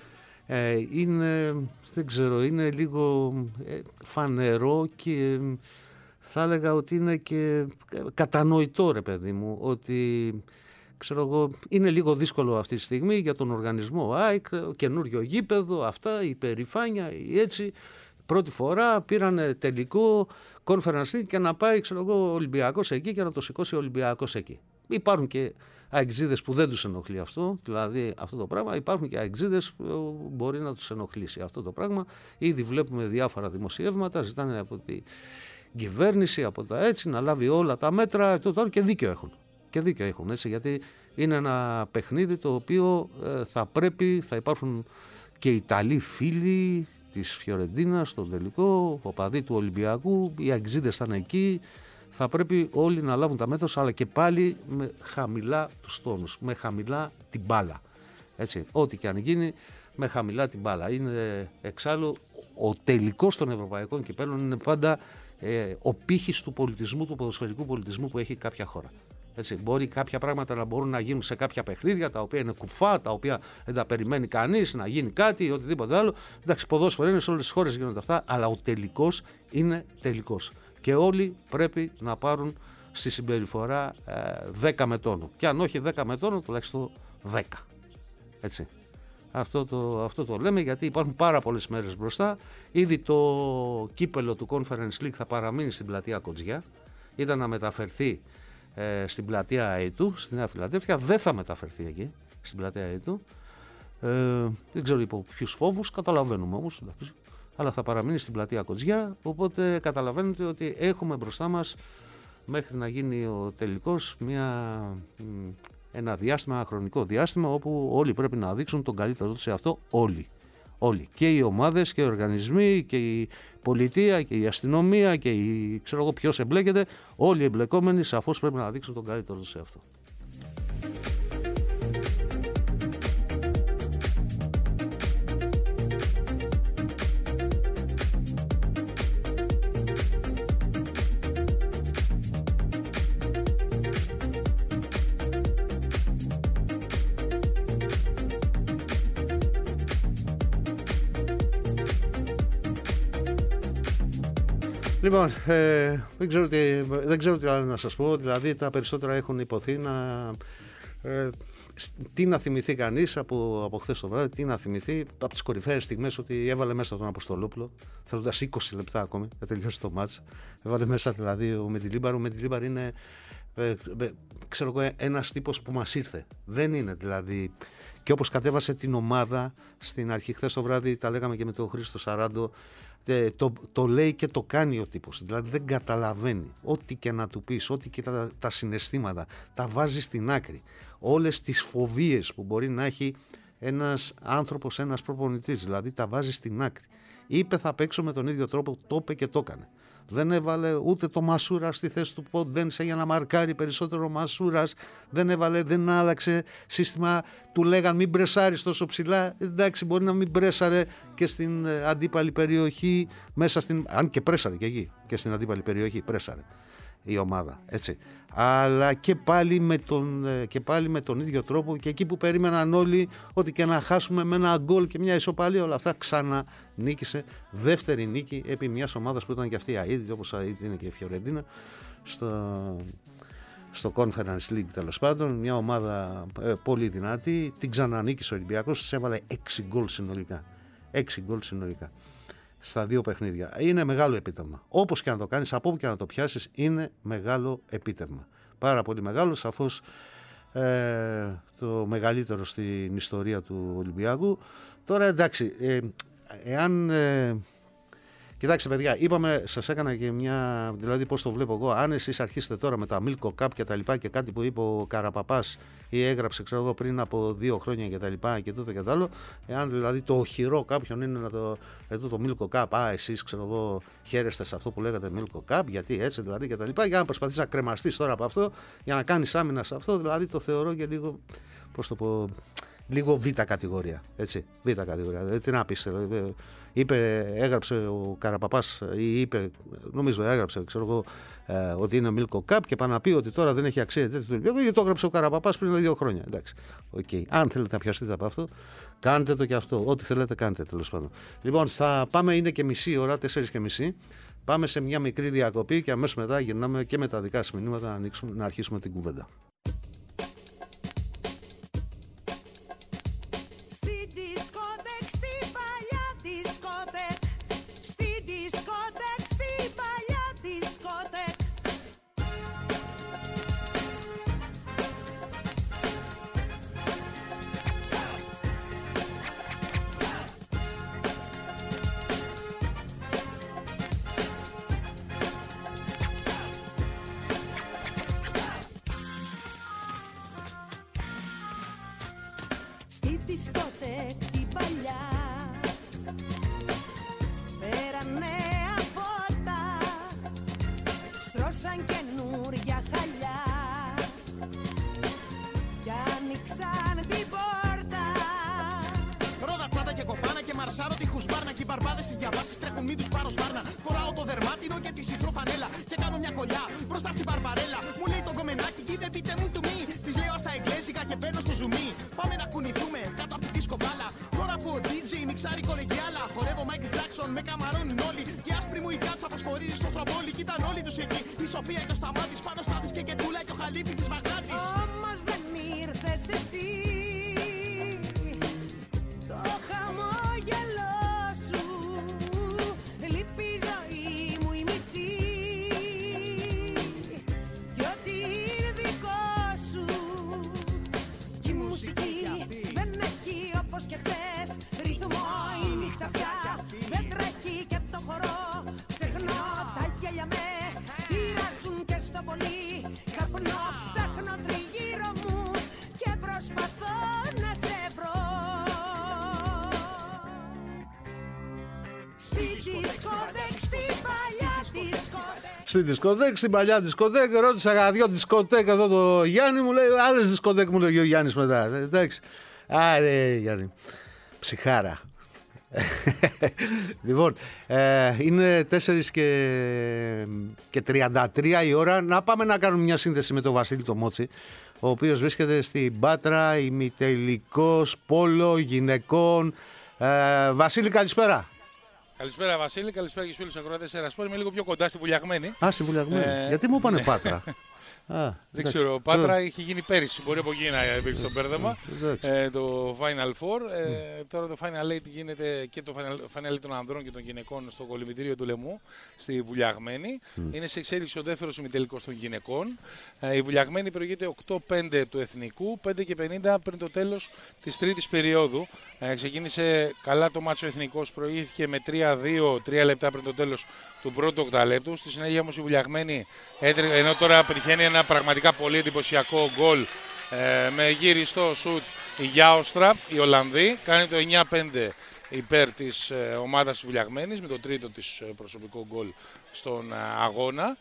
Δεν ξέρω, είναι λίγο φανερό και θα έλεγα ότι είναι και κατανοητό, ρε παιδί μου, ότι ξέρω εγώ, είναι λίγο δύσκολο αυτή τη στιγμή για τον οργανισμό ΑΕΚ, καινούριο γήπεδο, αυτά, η περηφάνεια, η έτσι. Πρώτη φορά πήρανε τελικό Conference League και να πάει, ξέρω εγώ, ο Ολυμπιακός εκεί και να το σηκώσει ο Ολυμπιακός εκεί. Υπάρχουν και αεξίδες που δεν τους ενοχλεί αυτό, δηλαδή αυτό το πράγμα. Υπάρχουν και αεξίδες που μπορεί να τους ενοχλήσει αυτό το πράγμα. Ήδη βλέπουμε διάφορα δημοσιεύματα, ζητάνε από την κυβέρνηση, από τα έτσι, να λάβει όλα τα μέτρα και δίκιο έχουν. Και δίκιο έχουν, έτσι, γιατί είναι ένα παιχνίδι το οποίο θα υπάρχουν και Ιταλοί φίλοι της Φιωρεντίνας στον τελικό, οπαδοί του Ολυμπιακού, οι αεξίδες θα είναι εκεί. Θα πρέπει όλοι να λάβουν τα μέτρα, αλλά και πάλι με χαμηλά τους τόνους, με χαμηλά την μπάλα. Έτσι, ό,τι και αν γίνει, με χαμηλά την μπάλα. Είναι εξάλλου ο τελικός των ευρωπαϊκών κυπέλλων είναι πάντα ο πύχης του πολιτισμού, του ποδοσφαιρικού πολιτισμού που έχει κάποια χώρα. Έτσι, μπορεί κάποια πράγματα να μπορούν να γίνουν σε κάποια παιχνίδια, τα οποία είναι κουφά, τα οποία δεν τα περιμένει κανείς, να γίνει κάτι ή οτιδήποτε άλλο. Εντάξει, ποδόσφαιρο είναι, σε όλες τις χώρες γίνονται αυτά, αλλά ο τελικός είναι τελικός. Και όλοι πρέπει να πάρουν στη συμπεριφορά 10 με τόνο. Και αν όχι 10 με τόνο, τουλάχιστον 10. Έτσι. Αυτό το λέμε γιατί υπάρχουν πάρα πολλές μέρες μπροστά. Ήδη το κύπελο του Conference League θα παραμείνει στην πλατεία Κοτζιά. Ήταν να μεταφερθεί στην πλατεία Αιτού, στη Νέα Φιλαδέλφια. Δεν θα μεταφερθεί εκεί, στην πλατεία Αιτού. Δεν ξέρω υπό ποιους φόβους, καταλαβαίνουμε όμως. Εντάξει. Αλλά θα παραμείνει στην πλατεία Κοτζιά, οπότε καταλαβαίνετε ότι έχουμε μπροστά μας μέχρι να γίνει ο τελικός ένα χρονικό διάστημα όπου όλοι πρέπει να δείξουν τον καλύτερο τους σε αυτό, όλοι. Και οι ομάδες και οι οργανισμοί και η πολιτεία και η αστυνομία και ξέρω εγώ ποιος εμπλέκεται, όλοι οι εμπλεκόμενοι σαφώς πρέπει να δείξουν τον καλύτερο τους σε αυτό. Λοιπόν, δεν ξέρω τι άλλο να σας πω. Δηλαδή τα περισσότερα έχουν υποθεί τι να θυμηθεί κανείς από χθες το βράδυ, τι να θυμηθεί από τις κορυφαίες στιγμές, ότι έβαλε μέσα τον Αποστολόπουλο θέλοντας 20 λεπτά ακόμη να τελειώσει το μάτς. Έβαλε μέσα δηλαδή ο Μεντιλίμπαρ. Ο Μεντιλίμπαρ είναι ξέρω εγώ, ένας τύπος που μας ήρθε. Δεν είναι δηλαδή. Και όπως κατέβασε την ομάδα στην αρχή χθες το βράδυ, τα λέγαμε και με τον Χρήστο Σαράντο, το λέει και το κάνει ο τύπος. Δηλαδή δεν καταλαβαίνει. Ό,τι και να του πεις, ό,τι και τα συναισθήματα, τα βάζει στην άκρη. Όλες τις φοβίες που μπορεί να έχει ένας άνθρωπος, ένας προπονητής, δηλαδή τα βάζει στην άκρη. Είπε θα παίξω με τον ίδιο τρόπο, το είπε και το έκανε. Δεν έβαλε ούτε το Μασούρα στη θέση του Ποντένσε για να μαρκάρει περισσότερο Μασούρας. Δεν άλλαξε σύστημα. Του λέγαν μην μπρεσάρεις τόσο ψηλά. Εντάξει, μπορεί να μην μπρέσαρε και στην αντίπαλη περιοχή, αν και πρέσαρε και εκεί, και στην αντίπαλη περιοχή πρέσαρε η ομάδα, έτσι. Αλλά και πάλι με τον ίδιο τρόπο, και εκεί που περίμεναν όλοι ότι και να χάσουμε με ένα γκολ και μια ισοπαλία, όλα αυτά ξανανίκησε. Δεύτερη νίκη επί μιας ομάδας που ήταν και αυτή αίτητη, όπως είναι και η Φιωρεντίνα στο Conference League, τέλος πάντων. Μια ομάδα πολύ δυνατή. Την ξανανίκησε ο Ολυμπιακός, της έβαλε 6 γκολ συνολικά. 6 γκολ συνολικά στα 2 παιχνίδια. Είναι μεγάλο επίτευγμα. Όπως και να το κάνεις, από όπου και να το πιάσεις, είναι μεγάλο επίτευγμα. Πάρα πολύ μεγάλο, σαφώς το μεγαλύτερο στην ιστορία του Ολυμπιακού. Τώρα εντάξει, κοιτάξτε παιδιά, είπαμε, σας έκανα και μια, δηλαδή πώς το βλέπω εγώ, αν εσείς αρχίσετε τώρα με τα Milko Cup και τα λοιπά και κάτι που είπε ο Καραπαπάς ή έγραψε ξέρω εγώ πριν από 2 χρόνια και τα λοιπά και τούτο και τα άλλο, εάν δηλαδή το οχυρό κάποιον είναι να το Milko Cup, εσείς ξέρω εγώ χαίρεστε σε αυτό που λέγατε Milko Cup, γιατί έτσι δηλαδή και τα λοιπά, για να προσπαθείς να κρεμαστείς τώρα από αυτό, για να κάνεις άμυνα σε αυτό, δηλαδή το θεωρώ και λίγο, πώς το πω, λίγο β' κατηγορία, έτσι, β' κατηγορία, τι να πεις, έγραψε ο Καραπαπάς ή νομίζω έγραψε, ξέρω εγώ, ότι είναι Milko Cup και πάει να πει ότι τώρα δεν έχει αξία τέτοιο του Ολυμπιακού, γιατί το έγραψε ο Καραπαπάς πριν 2 χρόνια. Εντάξει, okay. Αν θέλετε να πιαστείτε από αυτό, κάντε το και αυτό. Ό,τι θέλετε κάντε, τέλος πάντων. Λοιπόν, θα πάμε, είναι και μισή ώρα, 4:30. Πάμε σε μια μικρή διακοπή και αμέσως μετά γυρνάμε και με τα δικά σας μηνύματα να αρχίσουμε την κουβέντα. Στη δισκοτέκ, στην παλιά δισκοτέκ, ρώτησα 2 δισκοτέκ εδώ το Γιάννη, μου λέει άλλες δισκοτέκ, μου λέει ο Γιάννης μετά. Εντάξει. Άρε Γιάννη, ψυχάρα. Λοιπόν, είναι 4:33 η ώρα. Να πάμε να κάνουμε μια σύνδεση με τον Βασίλη το Μότσι, ο οποίος βρίσκεται στην Πάτρα, ημιτελικός πόλο γυναικών. Βασίλη, καλησπέρα. Καλησπέρα Βασίλη, καλησπέρα και στους φίλους ακροατές Ερασπόρ. Είμαι λίγο πιο κοντά στη Βουλιαγμένη. Στη Βουλιαγμένη. Γιατί μου είπανε Πάτρα. Δεν ξέρω, Πάτρα είχε γίνει πέρυσι. Μπορεί από εκεί να υπήρξε το μπέρδεμα. Το Final Four. Τώρα το Final Eight γίνεται και το Final Eight των ανδρών και των γυναικών στο κολυμβητήριο του Λεμού στη Βουλιαγμένη. Είναι σε εξέλιξη ο δεύτερος ημιτελικός των γυναικών. Η Βουλιαγμένη προηγείται 8-5 του Εθνικού, 5:50 πριν το τέλος της τρίτης περίοδου. Ξεκίνησε καλά το μάτσο Εθνικός, προηγήθηκε με 3-2, 3 λεπτά πριν το τέλος του πρώτου οκταλέπτου. Στη συνέχεια όμως η Βουλιαγμένη, ενώ τώρα πετυχαίνει ένα πραγματικά πολύ εντυπωσιακό γκολ με γύριστο σουτ η Γιάουστραπ, η Ολλανδή, κάνει το 9-5 υπέρ της ομάδας της Βουλιαγμένης με το τρίτο της προσωπικό γκολ στον αγώνα.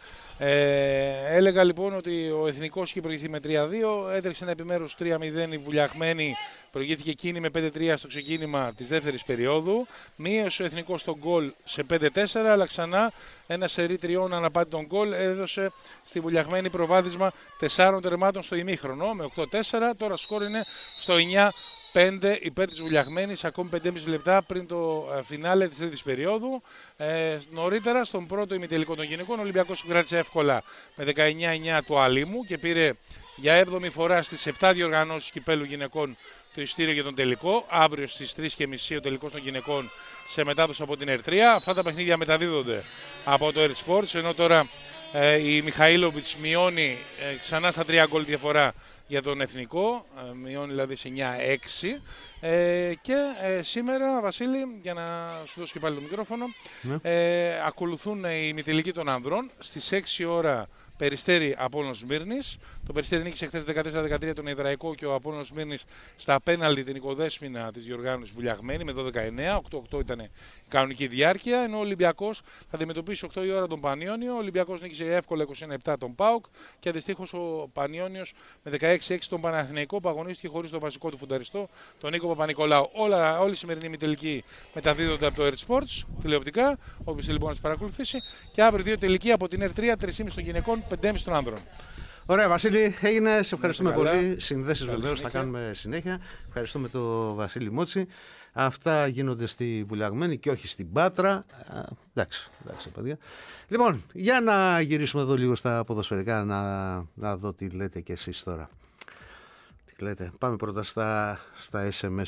Έλεγα λοιπόν ότι ο Εθνικός είχε προηγηθεί με 3-2, έτρεξε ένα επιμέρους 3-0 η Βουλιαγμένη, προηγήθηκε εκείνη με 5-3 στο ξεκίνημα της δεύτερης περίοδου. Μείωσε ο Εθνικός τον γκολ σε 5-4, αλλά ξανά ένα σερί τριών αναπάντητων γκολ έδωσε στη Βουλιαγμένη προβάδισμα 4 τερμάτων στο ημίχρονο με 8-4, τώρα σκόρ είναι στο 9-5 υπέρ της Βουλιαγμένης, ακόμη 5,5 λεπτά πριν το φινάλε της τρίτης περίοδου. Νωρίτερα, στον πρώτο ημιτελικό των γυναικών, ο Ολυμπιακός συγκράτησε εύκολα με 19-9 του Αλήμου και πήρε για 7η φορά στις 7 διοργανώσεις κυπέλου γυναικών το εισιτήριο για τον τελικό. Αύριο στις 3:30 ο τελικός των γυναικών σε μετάδοση από την R3. Αυτά τα παιχνίδια μεταδίδονται από το R Sports, ενώ τώρα η Μιχαήλοβιτς μειώνει ξανά στα 3 γκολ διαφορά για τον Εθνικό, μειώνει δηλαδή σε 9-6. Και σήμερα, Βασίλη, για να σου δώσω και πάλι το μικρόφωνο, ακολουθούν οι ημιτελικοί των ανδρών. Στις 6 ώρα Περιστέρι Απόλλωνας Σμύρνης. Το Περιστέρι νίκησε χθες 14-13 τον Ιδραϊκό και ο Απόλλωνας Σμύρνης στα πέναλτι την οικοδέσποινα της διοργάνωσης Βουλιαγμένη με 12-9. 8-8 ήταν η κανονική διάρκεια. Ενώ ο Ολυμπιακός θα αντιμετωπίσει 8 η ώρα τον Πανιόνιο. Ο Ολυμπιακός νίκησε εύκολα 21-7 τον ΠΑΟΚ και αντιστοίχως ο Πανιόνιος με 16-6 τον Παναθηναϊκό που αγωνίστηκε χωρίς τον βασικό του φουνταριστό, τον Νίκο Παπα-Νικολάου. Όλοι οι σημερινοί ημιτελικοί μεταδίδονται από το Air Sports τηλεοπτικά, όποιος λοιπόν να τις παρακολουθήσει. Και αύριο δύο τελικοί από την R3, 3,5 των γυναικών, 5,5 των άνδρων. Ωραία, Βασίλη, έγινε. Σε ευχαριστούμε πολύ. Συνδέσεις βεβαίως θα κάνουμε συνέχεια. Ευχαριστούμε τον Βασίλη Μότση. Αυτά γίνονται στη Βουλιαγμένη και όχι στην Πάτρα. Εντάξει, παιδιά. Λοιπόν, για να γυρίσουμε εδώ λίγο στα ποδοσφαιρικά, να δω τι λέτε κι εσείς τώρα. Τι λέτε. Πάμε πρώτα στα SMS.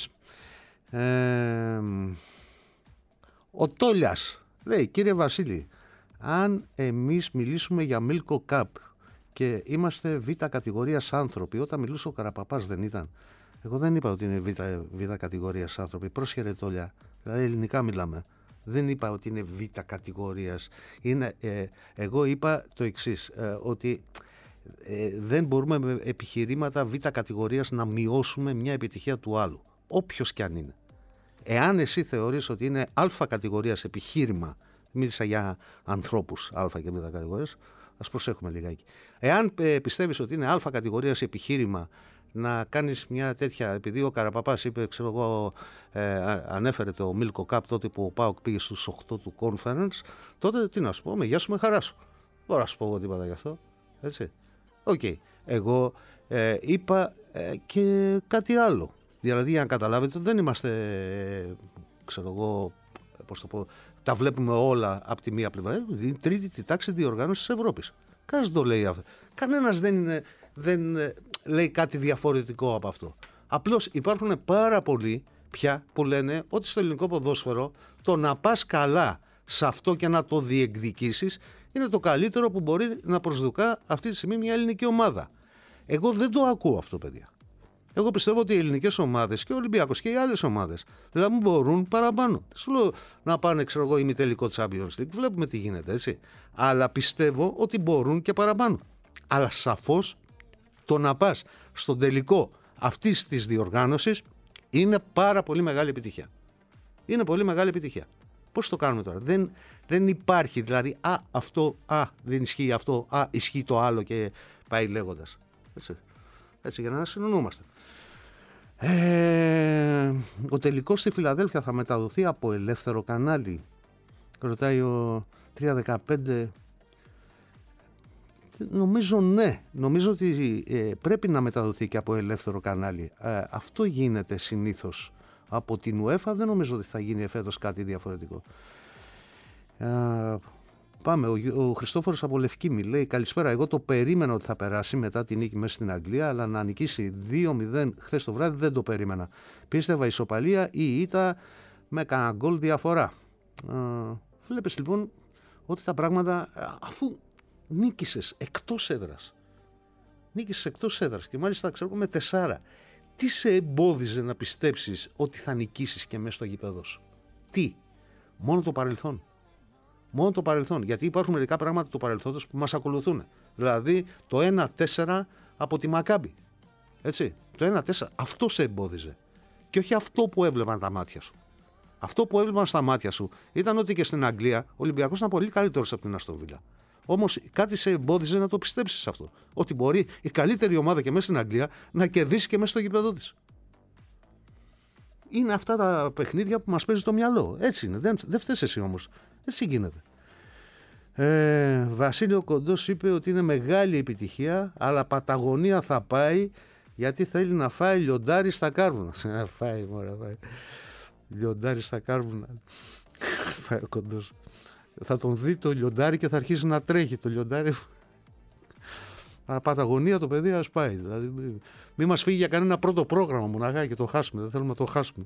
Ο Τόλιας λέει, κύριε Βασίλη, αν εμείς μιλήσουμε για Milko Cup και είμαστε β' κατηγορίας άνθρωποι, όταν μιλούσε ο Καραπαπάς δεν ήταν? Εγώ δεν είπα ότι είναι β' κατηγορίας άνθρωποι. Πρόσχερε Τόλια, δηλαδή ελληνικά μιλάμε. Δεν είπα ότι είναι β' κατηγορίας. Εγώ είπα το εξής, ότι δεν μπορούμε με επιχειρήματα β' κατηγορίας να μειώσουμε μια επιτυχία του άλλου, όποιος κι αν είναι. Εάν εσύ θεωρείς ότι είναι α κατηγορίας επιχείρημα, μίλησα για ανθρώπους α και β' κατηγορίας, ας προσέχουμε λιγάκι. Εάν πιστεύεις ότι είναι α κατηγορίας επιχείρημα να κάνεις μια τέτοια, επειδή ο Καραπαπάς είπε, ξέρω εγώ, ανέφερε το Milko Cup τότε που ο ΠΑΟΚ πήγε στους 8 του Conference, τότε τι να σου πω, με γεια σου, με χαρά σου. Μπορώ να σου πω εγώ τίποτα γι' αυτό. Έτσι. Οκ. Εγώ είπα και κάτι άλλο. Δηλαδή, αν καταλάβετε, δεν είμαστε, ξέρω εγώ, πώς το πω, τα βλέπουμε όλα από τη μία πλευρά. Είναι τρίτη τάξη διοργάνωση της Ευρώπης. Κανένας το λέει αυτό. Κανένας δεν λέει κάτι διαφορετικό από αυτό. Απλώς υπάρχουν πάρα πολλοί πια που λένε ότι στο ελληνικό ποδόσφαιρο το να πας καλά σε αυτό και να το διεκδικήσεις είναι το καλύτερο που μπορεί να προσδοκά αυτή τη στιγμή μια ελληνική ομάδα. Εγώ δεν το ακούω αυτό, παιδιά. Εγώ πιστεύω ότι οι ελληνικές ομάδες και ο Ολυμπιακός και οι άλλες ομάδες δηλαδή μπορούν παραπάνω. Σου λέω να πάνε, ξέρω εγώ, ημιτελικό Champions League. Βλέπουμε τι γίνεται, έτσι. Αλλά πιστεύω ότι μπορούν και παραπάνω. Αλλά σαφώς το να πας στον τελικό αυτής της διοργάνωσης είναι πάρα πολύ μεγάλη επιτυχία. Είναι πολύ μεγάλη επιτυχία. Πώς το κάνουμε τώρα? Δεν υπάρχει δηλαδή αυτό, δεν ισχύει αυτό, ισχύει το άλλο και πάει λέγοντας. Έτσι για να συνεννοούμαστε. Ο τελικός στη Φιλαδέλφια θα μεταδοθεί από ελεύθερο κανάλι? Ρωτάει ο 315. Νομίζω ναι. Νομίζω ότι πρέπει να μεταδοθεί και από ελεύθερο κανάλι. Αυτό γίνεται συνήθως από την UEFA. Δεν νομίζω ότι θα γίνει φέτος κάτι διαφορετικό. Πάμε. Ο Χριστόφορος από Λευκήμη λέει: καλησπέρα. Εγώ το περίμενα ότι θα περάσει μετά τη νίκη μέσα στην Αγγλία, αλλά να νικήσει 2-0 χθες το βράδυ δεν το περίμενα. Πίστευα ισοπαλία ή ήττα με κανένα γκολ διαφορά. Βλέπεις λοιπόν ότι τα πράγματα, αφού νίκησες εκτός έδρας, και μάλιστα ξέρω με 4, τι σε εμπόδιζε να πιστέψεις ότι θα νικήσεις και μέσα στο γήπεδο σου? Τι? Μόνο το παρελθόν. Γιατί υπάρχουν μερικά πράγματα του παρελθόντος που μας ακολουθούν. Δηλαδή το 1-4 από τη Μακάμπι. Έτσι. Το 1-4. Αυτό σε εμπόδιζε. Και όχι αυτό που έβλεπαν τα μάτια σου. Αυτό που έβλεπαν στα μάτια σου ήταν ότι και στην Αγγλία ο Ολυμπιακός ήταν πολύ καλύτερος από την Αστον Βίλα. Όμως κάτι σε εμπόδιζε να το πιστέψεις αυτό. Ότι μπορεί η καλύτερη ομάδα και μέσα στην Αγγλία να κερδίσει και μέσα στο γήπεδο της. Είναι αυτά τα παιχνίδια που μας παίζει το μυαλό. Έτσι είναι. Δεν φταίς εσύ όμως. Έτσι γίνεται. Βασίλειο Κοντός είπε ότι είναι μεγάλη επιτυχία, αλλά Παταγωνία θα πάει γιατί θέλει να φάει λιοντάρι στα κάρβουνα. Φάει, μωρέ, φάει. Λιοντάρι στα κάρβουνα. Φάει ο Κοντός. Θα τον δει το λιοντάρι και θα αρχίσει να τρέχει το λιοντάρι. Παταγωνία το παιδί ας πάει. Δηλαδή, μην μας φύγει για κανένα πρώτο πρόγραμμα μοναχά και το χάσουμε. Δεν θέλουμε να το χάσουμε.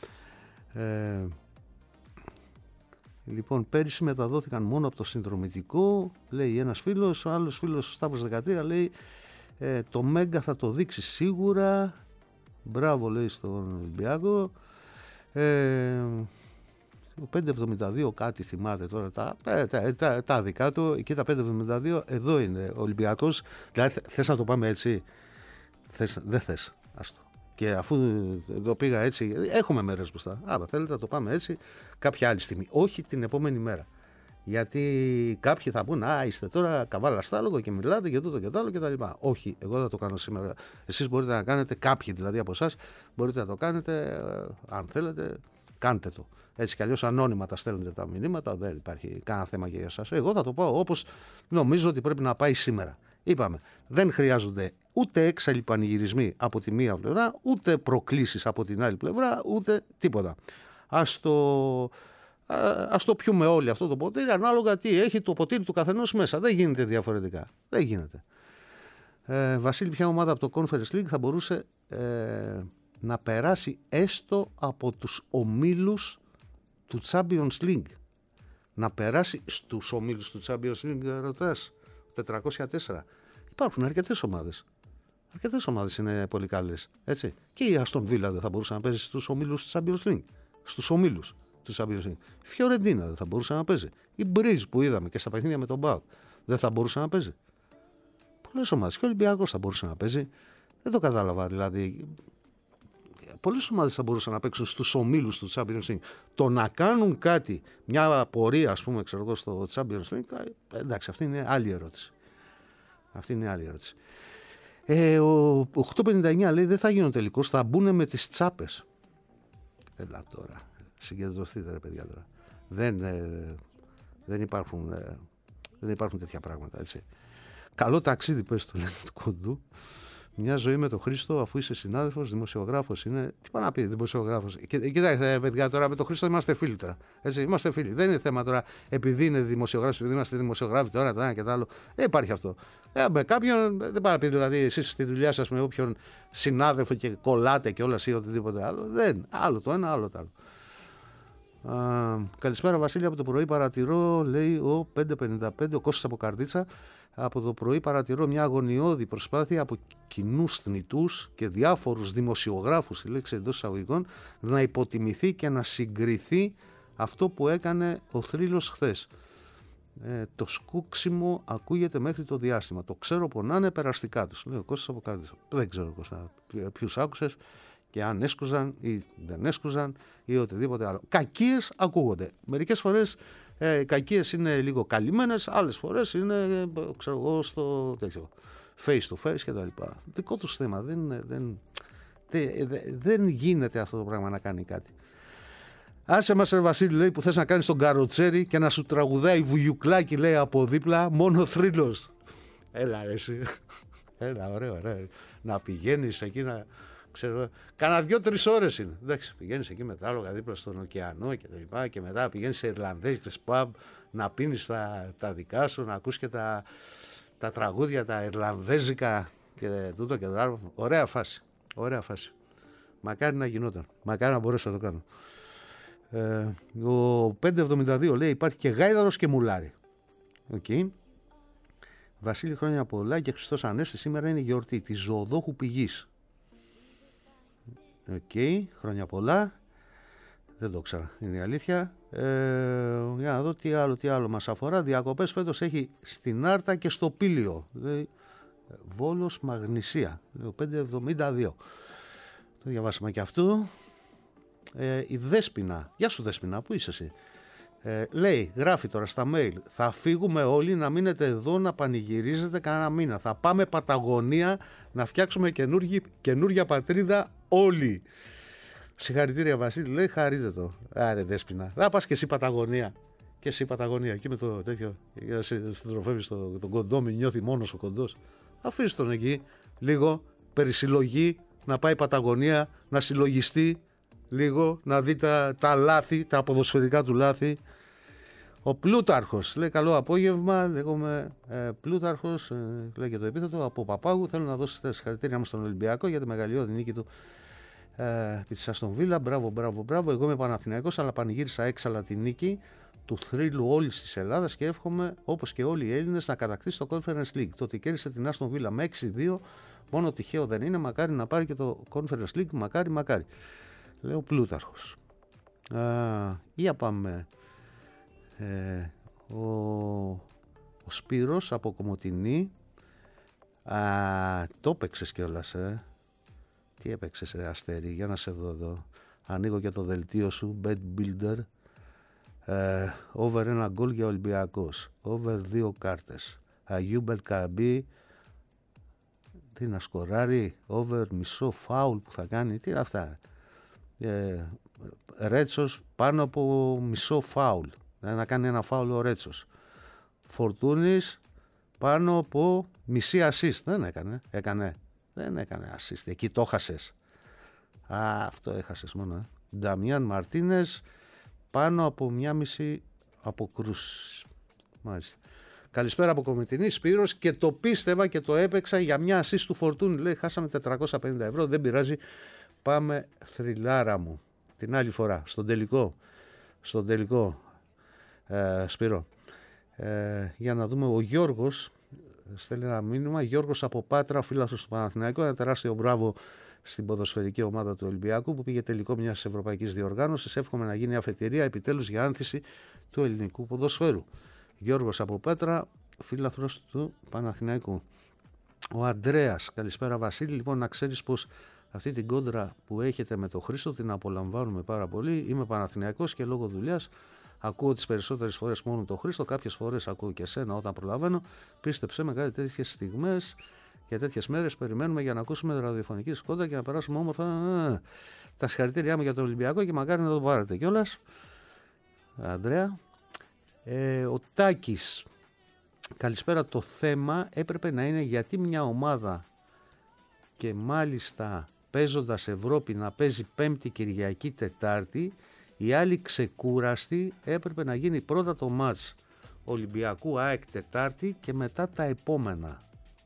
Λοιπόν, πέρυσι μεταδόθηκαν μόνο από το συνδρομητικό, λέει ένας φίλος. Ο άλλος φίλος, Σταύρος 13, λέει το Μέγκα θα το δείξει σίγουρα. Μπράβο, λέει στον Ολυμπιακό. Το 5,72 κάτι θυμάται τώρα τα δικά του. Εκεί τα 5,72 εδώ είναι ο Ολυμπιακός. Δηλαδή θες να το πάμε έτσι? Δεν θες, άστο. Και αφού το πήγα έτσι, έχουμε μέρες μπροστά. Άρα θέλετε να το πάμε έτσι κάποια άλλη στιγμή. Όχι την επόμενη μέρα. Γιατί κάποιοι θα πούν, είστε τώρα καβάλα στάλογο και μιλάτε για τούτο και τ' άλλο και τα λοιπά. Όχι, εγώ θα το κάνω σήμερα. Εσείς μπορείτε να κάνετε, κάποιοι δηλαδή από εσάς, μπορείτε να το κάνετε, αν θέλετε, κάντε το. Έτσι κι αλλιώς ανώνυμα τα στέλνετε τα μηνύματα, δεν υπάρχει κανένα θέμα και για εσάς. Εγώ θα το πάω όπως νομίζω ότι πρέπει να πάει σήμερα. Είπαμε, δεν χρειάζονται ούτε έξαλλοι πανηγυρισμοί από τη μία πλευρά, ούτε προκλήσεις από την άλλη πλευρά, ούτε τίποτα. Ας το πιούμε όλοι αυτό το ποτήρι, ανάλογα τι έχει το ποτήρι του καθενός μέσα. Δεν γίνεται διαφορετικά. Δεν γίνεται. Βασίλη, ποια ομάδα από το Conference League θα μπορούσε να περάσει έστω από τους ομίλους του Champions League? Να περάσει στους ομίλους του Champions League, ρωτάς? 404. Υπάρχουν αρκετές ομάδες. Αρκετές ομάδες είναι πολύ καλές. Έτσι. Και η Αστον Βίλα δεν θα μπορούσε να παίζει στους ομίλους του Champions League. Στους ομίλους του Champions League. Η Φιωρεντίνα δεν θα μπορούσε να παίζει. Η Μπρίζ που είδαμε και στα παιχνίδια με τον Μπάουκ δεν θα μπορούσε να παίζει. Πολλές ομάδες. Και ο Ολυμπιακός θα μπορούσε να παίζει. Δεν το κατάλαβα δηλαδή. Πολλές ομάδες θα μπορούσαν να παίξουν στους ομίλους του Champions League. Το να κάνουν κάτι, μια πορεία, ας πούμε, ξέρω εγώ, στο Champions League, εντάξει, αυτή είναι άλλη ερώτηση. Ο 859 λέει δεν θα γίνει ο τελικός, θα μπουν με τις τσάπες. Έλα τώρα, συγκεντρωθείτε ρε παιδιά τώρα. Δεν υπάρχουν τέτοια πράγματα, έτσι. Καλό ταξίδι πες το λένε του Κοντού. Μια ζωή με τον Χρήστο, αφού είσαι συνάδελφος, δημοσιογράφος είναι. Τι πάει να πει δημοσιογράφος? Κοιτάξτε, παιδιά, τώρα με τον Χρήστο είμαστε φίλοι τώρα. Έτσι, είμαστε φίλοι. Δεν είναι θέμα τώρα επειδή είναι δημοσιογράφος, επειδή είμαστε δημοσιογράφοι τώρα, το ένα και το άλλο. Δεν υπάρχει αυτό. Με κάποιον, δεν πάει να πει δηλαδή εσείς στη δουλειά σας με όποιον συνάδελφο και κολλάτε και όλα ή οτιδήποτε άλλο. Δεν. Άλλο το ένα, άλλο το άλλο. Καλησπέρα Βασίλη, από το πρωί παρατηρώ, λέει ο 555, ο Κώστας από Καρδίτσα. Από το πρωί παρατηρώ μια αγωνιώδη προσπάθεια από κοινούς θνητούς και διάφορους δημοσιογράφους, η λέξη εντός εισαγωγικών, να υποτιμηθεί και να συγκριθεί αυτό που έκανε ο Θρύλος χθες. Το σκούξιμο ακούγεται μέχρι το διάστημα. Το ξέρω πονάνε περαστικά τους. Λέει ο Κώστας από Καρδίτσα. Δεν ξέρω Κώστα ποιους άκουσες και αν έσκουζαν ή δεν έσκουζαν ή οτιδήποτε άλλο. Κακίες ακούγονται. Μερικές φορές οι κακίες είναι λίγο καλυμμένες, άλλες φορές είναι, ξέρω εγώ, στο τέτοιο face to face και τα λοιπά. Δικό τους θέμα. Δεν γίνεται αυτό το πράγμα να κάνει κάτι. Άσε μας ρε Βασίλη, λέει, που θες να κάνεις τον καροτσέρι και να σου τραγουδάει βουλιουκλάκι, λέει, από δίπλα, μόνο Θρύλος. Έλα ρε εσύ. Έλα, ωραίο. Να πηγαίνεις εκεί Ξέρω, κάνα 2-3 ώρες είναι. Εντάξει, πηγαίνεις εκεί με τα άλογα δίπλα στον ωκεανό και τα λοιπά, και μετά πηγαίνεις σε ιρλανδέζικες pub να πίνεις τα δικά σου, να ακούς και τα τραγούδια, τα ιρλανδέζικα και τούτο και το άλλο. Ωραία φάση. Ωραία φάση. Μακάρι να γινόταν. Μακάρι να μπορέσω να το κάνω. Ο 572 λέει υπάρχει και γάιδαρος και μουλάρι. Οκ. Βασίλη, χρόνια πολλά και Χριστός Ανέστη. Σήμερα είναι η γιορτή της ζωοδόχου πηγής. Οκ. Χρόνια πολλά. Δεν το ξέρα. Είναι η αλήθεια. Για να δω τι άλλο μας αφορά. Διακοπές φέτος έχει στην Άρτα και στο Πήλιο. Λέει, Βόλος Μαγνησία. Λέει, 572. Το διαβάσαμε και αυτό. Η Δέσποινα. Γεια σου Δέσποινα, πού είσαι εσύ? Λέει, γράφει τώρα στα mail, θα φύγουμε όλοι, να μείνετε εδώ να πανηγυρίζετε κανένα μήνα. Θα πάμε Παταγωνία να φτιάξουμε καινούργια πατρίδα όλοι. Συγχαρητήρια Βασίλη, λέει, χαρείτε το. Άρε Δέσποινα, θα πας και εσύ Παταγωνία. Και εσύ Παταγωνία, εκεί με το τέτοιο, για να συντροφεύεις τον κοντό, μην νιώθει μόνος ο κοντός. Αφήστε τον εκεί, λίγο, περισυλλογή, να πάει Παταγωνία, να συλλογιστεί λίγο, να δει τα λάθη, τα ποδοσφαιρικά του λάθη. Ο Πλούταρχος λέει, καλό απόγευμα, λέγομαι Πλούταρχος, λέει και το επίθετο, από Παπάγου. Θέλω να δώσω τα συγχαρητήριά μου στον Ολυμπιακό για τη μεγαλειώδη νίκη του επί της Αστον Βίλα. Μπράβο. Εγώ είμαι Παναθηναϊκός, αλλά πανηγύρισα έξαλα τη νίκη του θρύλου όλης της Ελλάδας και εύχομαι, όπως και όλοι οι Έλληνες, να κατακτήσει το Conference League. Το ότι κέρδισε την Αστον Βίλα με 6-2, μόνο τυχαίο δεν είναι. Μακάρι να πάρει και το Conference League, μακάρι. Λέω Πλούταρχος. Για πάμε. Ο Σπύρος από Κομοτηνή. Το έπαιξες κιόλας, Τι έπαιξες, Αστέρι? Για να σε δω εδώ. Ανοίγω και το δελτίο σου. Bed Builder. Over 1 γκολ για Ολυμπιακός. Over 2 κάρτες. Αγιούμπελ Καμπή. Τι να σκοράρει? Over μισό φάουλ που θα κάνει. Τι είναι αυτά? Ρέτσος πάνω από μισό φάουλ, να κάνει ένα φάουλ ο Ρέτσος. Φορτούνης πάνω από μισή assist. Δεν έκανε assist. Εκεί το χάσες. Αυτό έχασες μόνο. Νταμιάν Μαρτίνες πάνω από μία μισή από Κρούς. Μάλιστα. Καλησπέρα από Κομιτινή, Σπύρος, και το πίστευα και το έπαιξα για μια assist του Φορτούνη. Λέει, χάσαμε 450 ευρώ, δεν πειράζει. Πάμε θρυλάρα μου. Την άλλη φορά, στον τελικό Σπύρο. Για να δούμε, ο Γιώργος στέλνει ένα μήνυμα. Γιώργος από Πάτρα, φίλαθλος του Παναθηναϊκού. Ένα τεράστιο μπράβο στην ποδοσφαιρική ομάδα του Ολυμπιακού που πήγε τελικό μιας ευρωπαϊκής διοργάνωσης. Εύχομαι να γίνει αφετηρία επιτέλους για άνθηση του ελληνικού ποδοσφαίρου. Γιώργος από Πέτρα, φίλαθλος του Παναθηναϊκού. Ο Ανδρέας, καλησπέρα Βασίλη. Λοιπόν, να ξέρεις πως αυτή την κόντρα που έχετε με τον Χρήστο την απολαμβάνουμε πάρα πολύ. Είμαι Παναθηναϊκός και λόγω δουλειάς ακούω τις περισσότερες φορές μόνο τον Χρήστο. Κάποιες φορές ακούω και εσένα όταν προλαβαίνω. Πίστεψέ με, κάτι τέτοιες στιγμές και τέτοιες μέρες περιμένουμε για να ακούσουμε ραδιοφωνική κόντρα και να περάσουμε όμορφα. Τα συγχαρητήριά μου για τον Ολυμπιακό και μακάρι να το πάρετε κιόλας. Ανδρέα. Ο Τάκης, καλησπέρα. Το θέμα έπρεπε να είναι γιατί μια ομάδα και μάλιστα παίζοντας Ευρώπη να παίζει Πέμπτη, Κυριακή, Τετάρτη, οι άλλοι ξεκούραστοι, έπρεπε να γίνει πρώτα το μάτς Ολυμπιακού ΑΕΚ Τετάρτη και μετά τα επόμενα.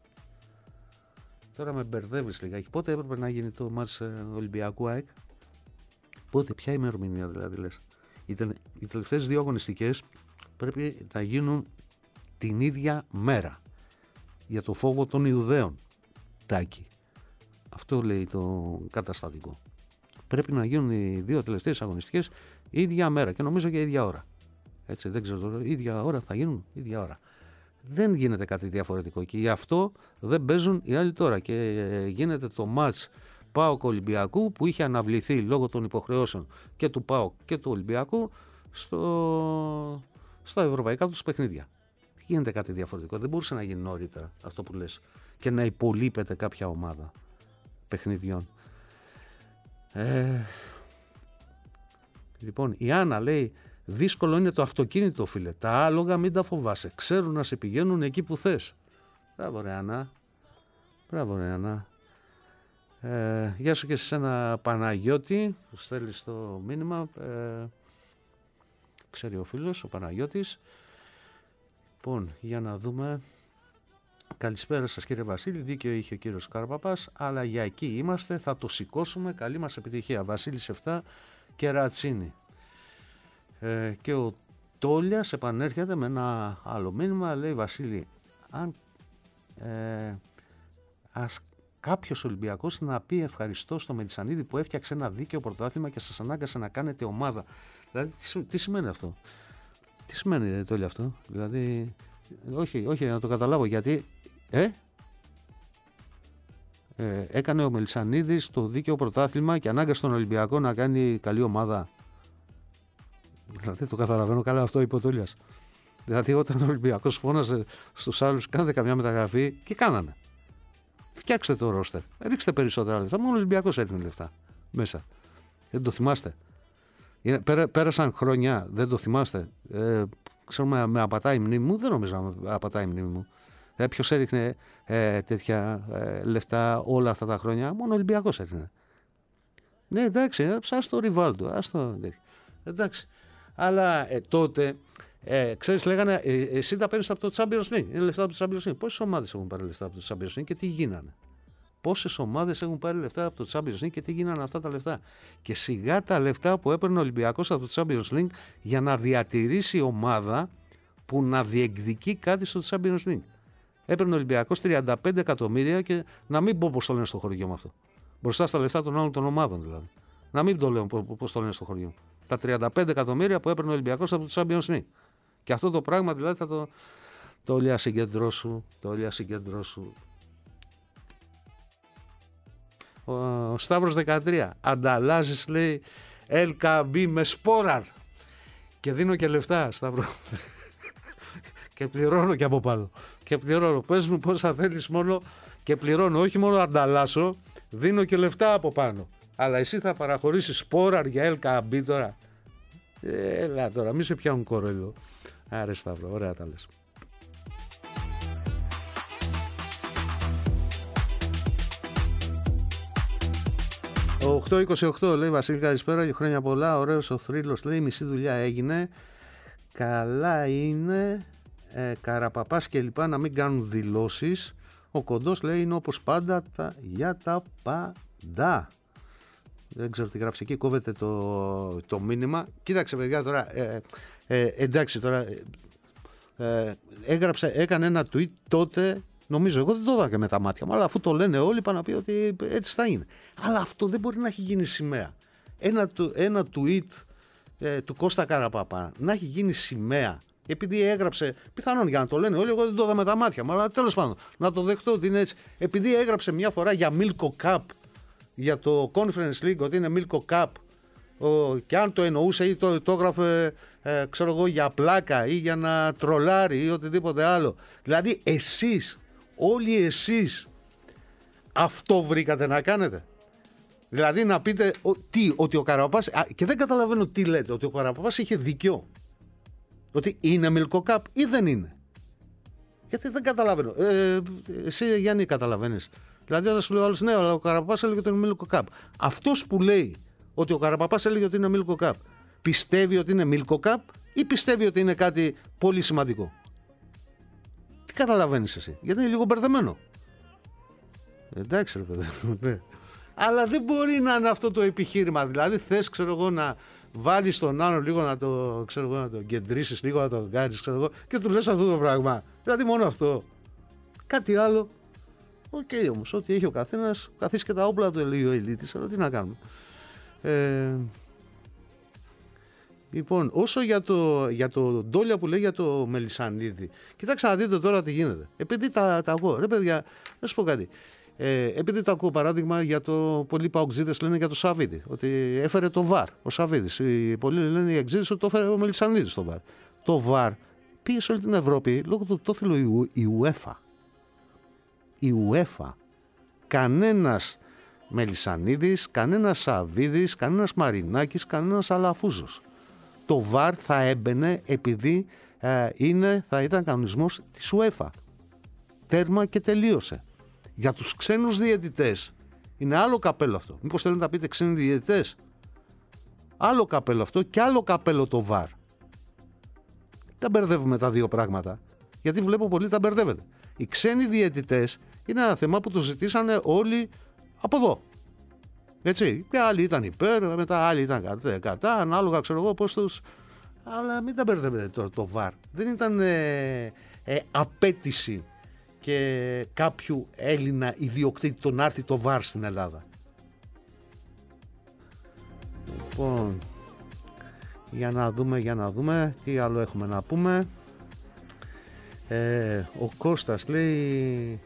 Τώρα με μπερδεύεις λιγάκι. Πότε έπρεπε να γίνει το μάτς Ολυμπιακού ΑΕΚ? Πότε, ποια ημερομηνία δηλαδή λες? Οι τελευταίες δύο αγωνιστικές πρέπει να γίνουν την ίδια μέρα. Για το φόβο των Ιουδαίων, Τάκη. Αυτό λέει το καταστατικό. Πρέπει να γίνουν οι δύο τελευταίες αγωνιστικές ίδια μέρα και νομίζω και ίδια ώρα. Έτσι, δεν ξέρω, ίδια ώρα θα γίνουν, ίδια ώρα. Δεν γίνεται κάτι διαφορετικό και γι' αυτό δεν παίζουν οι άλλοι τώρα και γίνεται το μάτς ΠΑΟΚ Ολυμπιακού που είχε αναβληθεί λόγω των υποχρεώσεων και του ΠΑΟΚ και του Ολυμπιακού στα ευρωπαϊκά τους παιχνίδια. Γίνεται κάτι διαφορετικό. Δεν μπορούσε να γίνει νωρίτερα αυτό που λες και να υπολείπεται κάποια ομάδα παιχνιδιών. Λοιπόν, η Άννα λέει, δύσκολο είναι το αυτοκίνητο, φίλε. Τα άλογα μην τα φοβάσαι. Ξέρουν να σε πηγαίνουν εκεί που θες. Μπράβο ρε Άννα. Γεια σου και σε ένα Παναγιώτη που στέλνει το μήνυμα. Ξέρει ο φίλος, ο Παναγιώτης. Λοιπόν, για να δούμε. Καλησπέρα σας κύριε Βασίλη, δίκιο είχε ο κύριος Καρπαπάς, αλλά για εκεί είμαστε, θα το σηκώσουμε, καλή μας επιτυχία. Βασίλης 7 και Ρατσίνη. Και ο Τόλιας επανέρχεται με ένα άλλο μήνυμα, λέει Βασίλη, αν κάποιος Ολυμπιακός να πει ευχαριστώ στο Μελισσανίδη που έφτιαξε ένα δίκαιο πρωτάθλημα και σας ανάγκασε να κάνετε ομάδα. Δηλαδή τι σημαίνει αυτό? Τι σημαίνει Τόλια αυτό? Δηλαδή όχι να το καταλάβω γιατί έκανε ο Μελισσανίδης το δίκαιο πρωτάθλημα και ανάγκασε τον Ολυμπιακό να κάνει καλή ομάδα. Δηλαδή το καταλαβαίνω καλά, αυτό είπε ο Τόλιας. Δηλαδή όταν ο Ολυμπιακός φώναζε στους άλλους κάνετε καμιά μεταγραφή και κάνανε. Φτιάξτε το ρόστερ, ρίξτε περισσότερα λεφτά. Μόνο ο Ολυμπιακός έδινε λεφτά μέσα. Δεν το θυμάστε? Πέρασαν χρόνια, δεν το θυμάστε? Ξέρω με απατάει η μνήμη μου, δεν νομίζω να απατάει η μνήμη μου. Ποιος έριχνε τέτοια λεφτά όλα αυτά τα χρόνια? Μόνο ο Ολυμπιακός έριχνε. Ναι, εντάξει, ας το Ριβάλντο, εντάξει. Αλλά τότε, ξέρεις, λέγανε εσύ τα παίρνεις από το Champions League. Είναι λεφτά από το Champions League. Πόσες ομάδες έχουν πάρει λεφτά από το Champions League και τι γίνανε? Πόσες ομάδες έχουν πάρει λεφτά από το Champions League και τι γίνανε αυτά τα λεφτά? Και σιγά τα λεφτά που έπαιρνε ο Ολυμπιακός από το Champions League για να διατηρήσει ομάδα που να διεκδικεί κάτι στο Champions League. Έπαιρνε ο Ολυμπιακός 35 εκατομμύρια και να μην πω πώς το λένε στο χωριό μου αυτό. Μπροστά στα λεφτά των άλλων των ομάδων δηλαδή. Να μην το λέω πώς το λένε στο χωριό μου. Τα 35 εκατομμύρια που έπαιρνε ο Ολυμπιακός από το Champions League. Και αυτό το πράγμα δηλαδή θα το όλια συγκεντρώσου. Ο Σταύρος 13. Ανταλλάζεις, λέει, LKB με Σπόραρ. Και δίνω και λεφτά, Σταύρο. Και πληρώνω και από πάνω. Και πληρώνω. Πες μου πώς θα θέλεις μόνο και πληρώνω. Όχι μόνο ανταλλάσσω, δίνω και λεφτά από πάνω. Αλλά εσύ θα παραχωρήσεις Σπόραρ για LKB τώρα? Έλα τώρα, μη σε πιάνουν κόρο εδώ. Άρε Σταύρο, ωραία τα λες. Ο 828 λέει Βασίλη καλησπέρα και χρόνια πολλά. Ωραίος ο θρύλος, λέει, μισή δουλειά έγινε. Καλά είναι Καραπαπάς και λοιπά να μην κάνουν δηλώσεις. Ο Κοντός λέει είναι όπως πάντα για τα πάντα. Δεν ξέρω τι γράψει εκεί, κόβεται το μήνυμα. Κοίταξε παιδιά τώρα, εντάξει τώρα, έκανε ένα tweet τότε, νομίζω, εγώ δεν το είδα και με τα μάτια μου, αλλά αφού το λένε όλοι είπα να πει ότι έτσι θα είναι. Αλλά αυτό δεν μπορεί να έχει γίνει σημαία. Ένα tweet του Κώστα Καραπαπά να έχει γίνει σημαία, επειδή έγραψε, πιθανόν για να το λένε όλοι, εγώ δεν το είδα με τα μάτια μου, αλλά τέλος πάντων, να το δεχτώ ότι είναι έτσι. Επειδή έγραψε μια φορά για Milko Cup, για το Conference League, ότι είναι Milko Cup, και αν το εννοούσε ή το έγραφε ξέρω εγώ για πλάκα ή για να τρολάρει ή οτιδήποτε άλλο. Δηλαδή εσείς, όλοι εσείς αυτό βρήκατε να κάνετε? Δηλαδή να πείτε ότι ο Καραπαπάς, και δεν καταλαβαίνω τι λέτε, ότι ο Καραπαπάς είχε δίκιο, ότι είναι Milko Cup ή δεν είναι? Γιατί δεν καταλαβαίνω. Εσύ Γιάννη καταλαβαίνεις? Δηλαδή όταν σου λέει ο άλλος, ναι, αλλά ο Καραπαπάς έλεγε ότι είναι Milko Cup. Αυτός που λέει ότι ο Καραπαπάς έλεγε ότι είναι Milko Cup, πιστεύει ότι είναι Milko Cup ή πιστεύει ότι είναι κάτι πολύ σημαντικό? Τι καταλαβαίνεις εσύ? Γιατί είναι λίγο μπερδεμένο. Εντάξει ρε παιδί, ναι. Αλλά δεν μπορεί να είναι αυτό το επιχείρημα. Δηλαδή θες, ξέρω εγώ, να βάλεις τον άλλο λίγο να το, ξέρω εγώ, να το κεντρίσεις λίγο, να το κάνεις, ξέρω εγώ, και του λες αυτό το πράγμα. Δηλαδή μόνο αυτό. Κάτι άλλο. Οκ, όμως, ό,τι έχει ο καθένας, καθίσει και τα όπλα του, λέει ο Ελίτης, αλλά τι να κάνουμε. Λοιπόν, όσο για το Ντόλια που λέει για το Μελισσανίδη, κοιτάξτε να δείτε τώρα τι γίνεται. Επειδή τα ακούω, ρε παιδιά, να σου πω κάτι. Επειδή τα ακούω παράδειγμα για το, πολλοί παοξίδες λένε για το Σαββίδη, ότι έφερε το ΒΑΡ ο Σαββίδης. Πολλοί λένε οι εξήδες ότι το έφερε ο Μελισσανίδης το ΒΑΡ. Το ΒΑΡ πήγε σε όλη την Ευρώπη λόγω του ότι το ήθελε η UEFA. Η UEFA. Κανένας Μελισσανίδης, κανένας Σαββίδης, κανένας Μαρινάκης, κανένας Αλαφούζος. Το ΒΑΡ θα έμπαινε επειδή θα ήταν κανονισμός της UEFA. Τέρμα και τελείωσε. Για τους ξένους διαιτητές Είναι άλλο καπέλο αυτό. Μήπως θέλετε να πείτε ξένοι διαιτητές? Άλλο καπέλο αυτό και άλλο καπέλο το VAR. Δεν μπερδεύουμε τα δύο πράγματα, γιατί βλέπω πολλοί τα μπερδεύετε. Οι ξένοι διαιτητές είναι ένα θέμα που το ζητήσανε όλοι από εδώ. Έτσι. Και άλλοι ήταν υπέρ, μετά άλλοι ήταν κατά, ανάλογα ξέρω εγώ πώς τους. Αλλά μην τα μπερδεύετε τώρα το VAR. Δεν ήταν απέτηση και κάποιου Έλληνα ιδιοκτήτη το να έρθει το VAR στην Ελλάδα. Λοιπόν, για να δούμε τι άλλο έχουμε να πούμε. Ο Κώστας λέει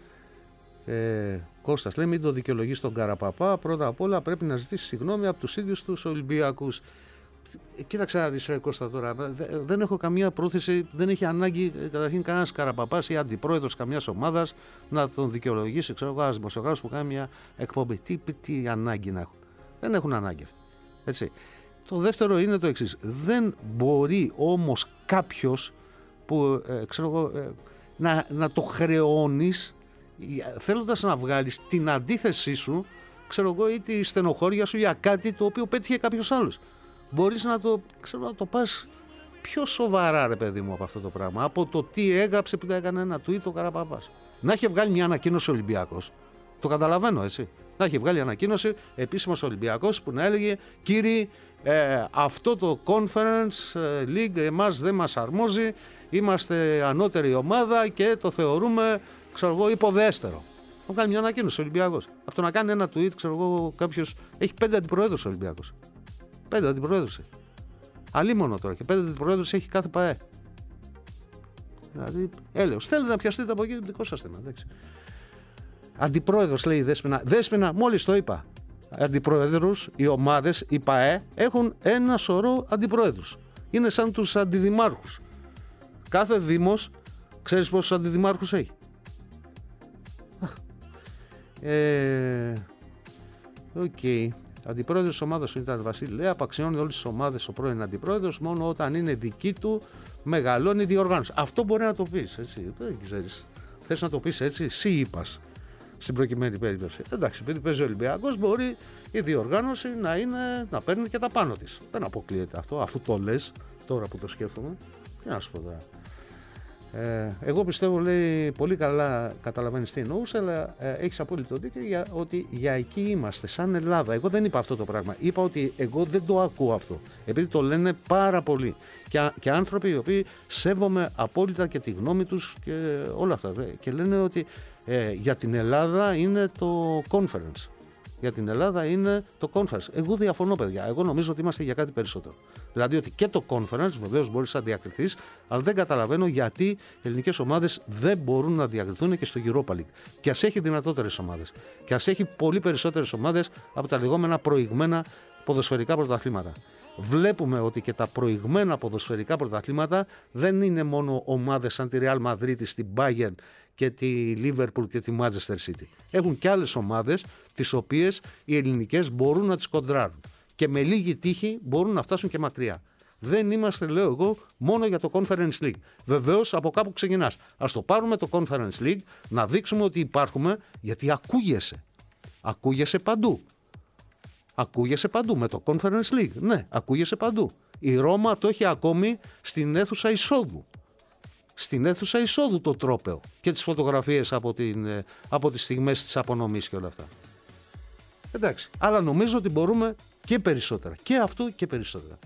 μην το δικαιολογεί στον Καραπαπά. Πρώτα απ' όλα πρέπει να ζητήσει συγγνώμη από τους ίδιους τους Ολυμπιακούς. Κοίταξε να δεις, Κώστα, τώρα δεν έχω καμία πρόθεση, δεν έχει ανάγκη καταρχήν κανένας Καραπαπάς ή αντιπρόεδρος καμιάς ομάδας να τον δικαιολογήσει, ξέρω εγώ, ένας δημοσιογράφος που κάνει μια εκπομπή. Τι ανάγκη να έχουν? Δεν έχουν ανάγκη αυτοί. Έτσι. Το δεύτερο είναι το εξής. Δεν μπορεί όμως κάποιος που ξέρω εγώ, να το χρεώνεις θέλοντας να βγάλεις την αντίθεσή σου, ξέρω εγώ, ή τη στενοχώρια σου για κάτι το οποίο πέτυχε κάποιος άλλος. Μπορείς να το πας πιο σοβαρά, ρε παιδί μου, από αυτό το πράγμα. Από το τι έγραψε που έκανε ένα tweet ο Καραπαπάς. Να έχει βγάλει μια ανακοίνωση ο Ολυμπιακός. Το καταλαβαίνω, έτσι. Να έχει βγάλει ανακοίνωση επίσημος Ολυμπιακός που να έλεγε κύριοι, αυτό το Conference League εμάς δεν μας αρμόζει, είμαστε ανώτερη ομάδα και το θεωρούμε, ξέρω εγώ, υποδέστερο. Να κάνει μια ανακοίνωση ο Ολυμπιακός. Από το να κάνει ένα tweet, ξέρω εγώ, κάποιος έχει 5 αντιπροέδρους ο Ολυμπιακός. 5 αντιπροέδρους έχει. Αλίμονο τώρα, και 5 αντιπροέδρους έχει κάθε ΠΑΕ. Δηλαδή, έλεος. Θέλετε να πιαστείτε από εκεί, δικό σας θέμα. Αντιπρόεδρος, λέει η Δέσποινα. Δέσποινα, μόλις το είπα. Αντιπροέδρους, οι ομάδες, οι ΠΑΕ έχουν ένα σωρό αντιπροέδρους. Είναι σαν τους αντιδημάρχους. Κάθε δήμος, ξέρεις πόσους αντιδημάρχους έχει? Οκ. Αντιπρόεδρος της ομάδας ήταν Βασίλη, λέει, απαξιώνει όλες τις ομάδες ο πρώην αντιπρόεδρος, μόνο όταν είναι δική του μεγαλώνει η διοργάνωση. Αυτό μπορεί να το πεις, έτσι. Δεν ξέρεις. Θες να το πεις έτσι, εσύ είπας στην προκειμένη περίπτωση. Εντάξει, επειδή παίζει ο Ολυμπιακός, μπορεί η διοργάνωση να παίρνει και τα πάνω της. Δεν αποκλείεται αυτό, αφού το λες τώρα που το σκέφτομαι. Τι να σου πω τώρα. Εγώ πιστεύω, λέει, πολύ καλά καταλαβαίνεις τι εννοούσε, αλλά έχεις απόλυτο δίκιο ότι για εκεί είμαστε, σαν Ελλάδα. Εγώ δεν είπα αυτό το πράγμα. Είπα ότι εγώ δεν το ακούω αυτό. Επειδή το λένε πάρα πολλοί. Και άνθρωποι οι οποίοι σέβομαι απόλυτα και τη γνώμη τους και όλα αυτά. Και λένε ότι για την Ελλάδα είναι το conference. Για την Ελλάδα είναι το conference. Εγώ διαφωνώ, παιδιά. Εγώ νομίζω ότι είμαστε για κάτι περισσότερο. Δηλαδή ότι και το conference βεβαίως μπορείς να διακριθείς, αλλά δεν καταλαβαίνω γιατί οι ελληνικές ομάδες δεν μπορούν να διακριθούν και στο Europa League. Και ας έχει δυνατότερες ομάδες. Και ας έχει πολύ περισσότερες ομάδες από τα λεγόμενα προηγμένα ποδοσφαιρικά πρωταθλήματα. Βλέπουμε ότι και τα προηγμένα ποδοσφαιρικά πρωταθλήματα δεν είναι μόνο ομάδες σαν τη Real Madrid, την Bayern και τη Liverpool και τη Manchester City. Έχουν και άλλες ομάδες τις οποίες οι ελληνικές μπορούν να τις κοντράρουν και με λίγη τύχη μπορούν να φτάσουν και μακριά. Δεν είμαστε, λέω εγώ, μόνο για το Conference League. Βεβαίως από κάπου ξεκινάς. Ας το πάρουμε το Conference League, να δείξουμε ότι υπάρχουμε, γιατί ακούγεσαι. Ακούγεσαι παντού. Ακούγεσαι παντού με το Conference League. Ναι, ακούγεσαι παντού. Η Ρώμα το έχει ακόμη στην αίθουσα εισόδου. Στην αίθουσα εισόδου το τρόπαιο και τις φωτογραφίες από τις στιγμές της απονομής και όλα αυτά. Εντάξει, αλλά νομίζω ότι μπορούμε και περισσότερα. Και αυτό και περισσότερα.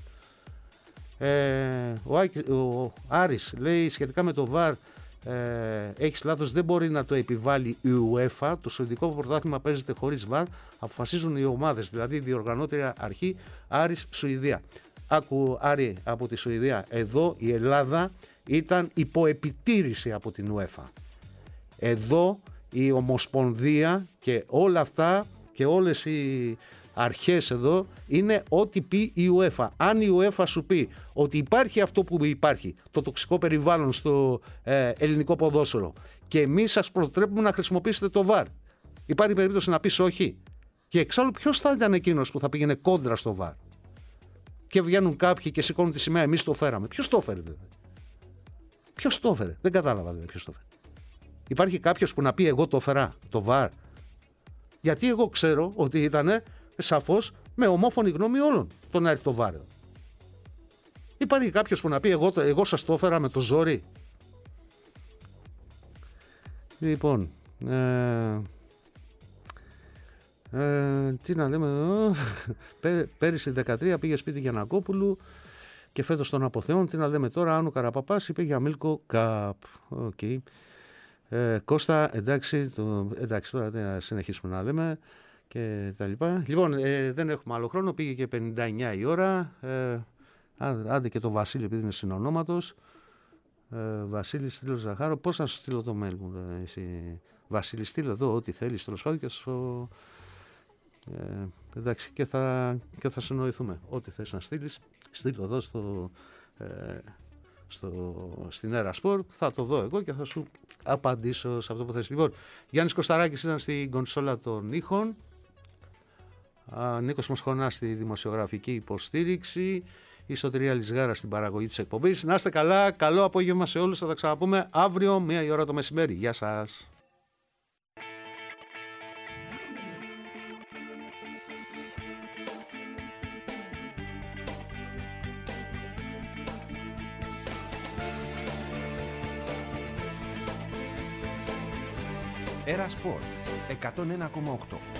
Ο Άρης λέει σχετικά με το VAR, έχεις λάθος, δεν μπορεί να το επιβάλλει η UEFA. Το Σουηδικό πρωτάθλημα παίζεται χωρίς VAR. Αποφασίζουν οι ομάδες, δηλαδή η διοργανώτρια αρχή. Άρης, Σουηδία. Άκου, Άρη, από τη Σουηδία. Εδώ η Ελλάδα ήταν υποεπιτήρηση από την UEFA. Εδώ η Ομοσπονδία και όλα αυτά και όλες οι αρχές εδώ είναι ό,τι πει η UEFA. Αν η UEFA σου πει ότι υπάρχει αυτό που υπάρχει, το τοξικό περιβάλλον στο ελληνικό ποδόσφαιρο, και εμείς σας προτρέπουμε να χρησιμοποιήσετε το VAR, υπάρχει περίπτωση να πεις όχι? Και εξάλλου ποιος θα ήταν εκείνος που θα πήγαινε κόντρα στο VAR? Και βγαίνουν κάποιοι και σηκώνουν τη σημαία, εμείς το φέραμε. Ποιος το έφερε δηλαδή? Ποιος το έφερε? Δεν κατάλαβα δηλαδή ποιος το έφερε. Υπάρχει κάποιος που να πει εγώ το έφερα, το VAR? Γιατί εγώ ξέρω ότι ήταν σαφώς με ομόφωνη γνώμη όλων το να έρθει το βάρ. Υπάρχει κάποιος που να πει εγώ σας το έφερα με το ζόρι? Λοιπόν, τι να λέμε εδώ. Πέρυσι 13 πήγε σπίτι Γιαννακόπουλου και φέτος τον Αποθεών. Τι να λέμε τώρα, Άνω Καραπαπάς είπε για Μίλκο Καπ. Okay. Κώστα, εντάξει, τώρα δεν συνεχίσουμε να λέμε και τα λοιπά. Λοιπόν, δεν έχουμε άλλο χρόνο, πήγε και 59 η ώρα. Άντε και το Βασίλη, επειδή είναι συνονόματος. Βασίλη, στείλω Ζαχάρο. Πώς να σου στείλω το mail μου, εσύ? Βασίλη, στείλω εδώ ό,τι θέλεις, τέλος πάντων, και σου... εντάξει, και θα συνοηθούμε. Ό,τι θες να στείλεις, στείλω εδώ στην Έρα Σπορ, θα το δω εγώ και θα σου απαντήσω σε αυτό που θες. Λοιπόν, Γιάννης Κωσταράκης ήταν στην κονσόλα των ήχων, Νίκος Μοσχονάς στη δημοσιογραφική υποστήριξη, η Σωτηρία Λυσγάρα στην παραγωγή της εκπομπής. Να είστε καλά, καλό απόγευμα σε όλους, θα τα ξαναπούμε αύριο 1 η ώρα το μεσημέρι. Γεια σας. Έρα Σπορ 101,8.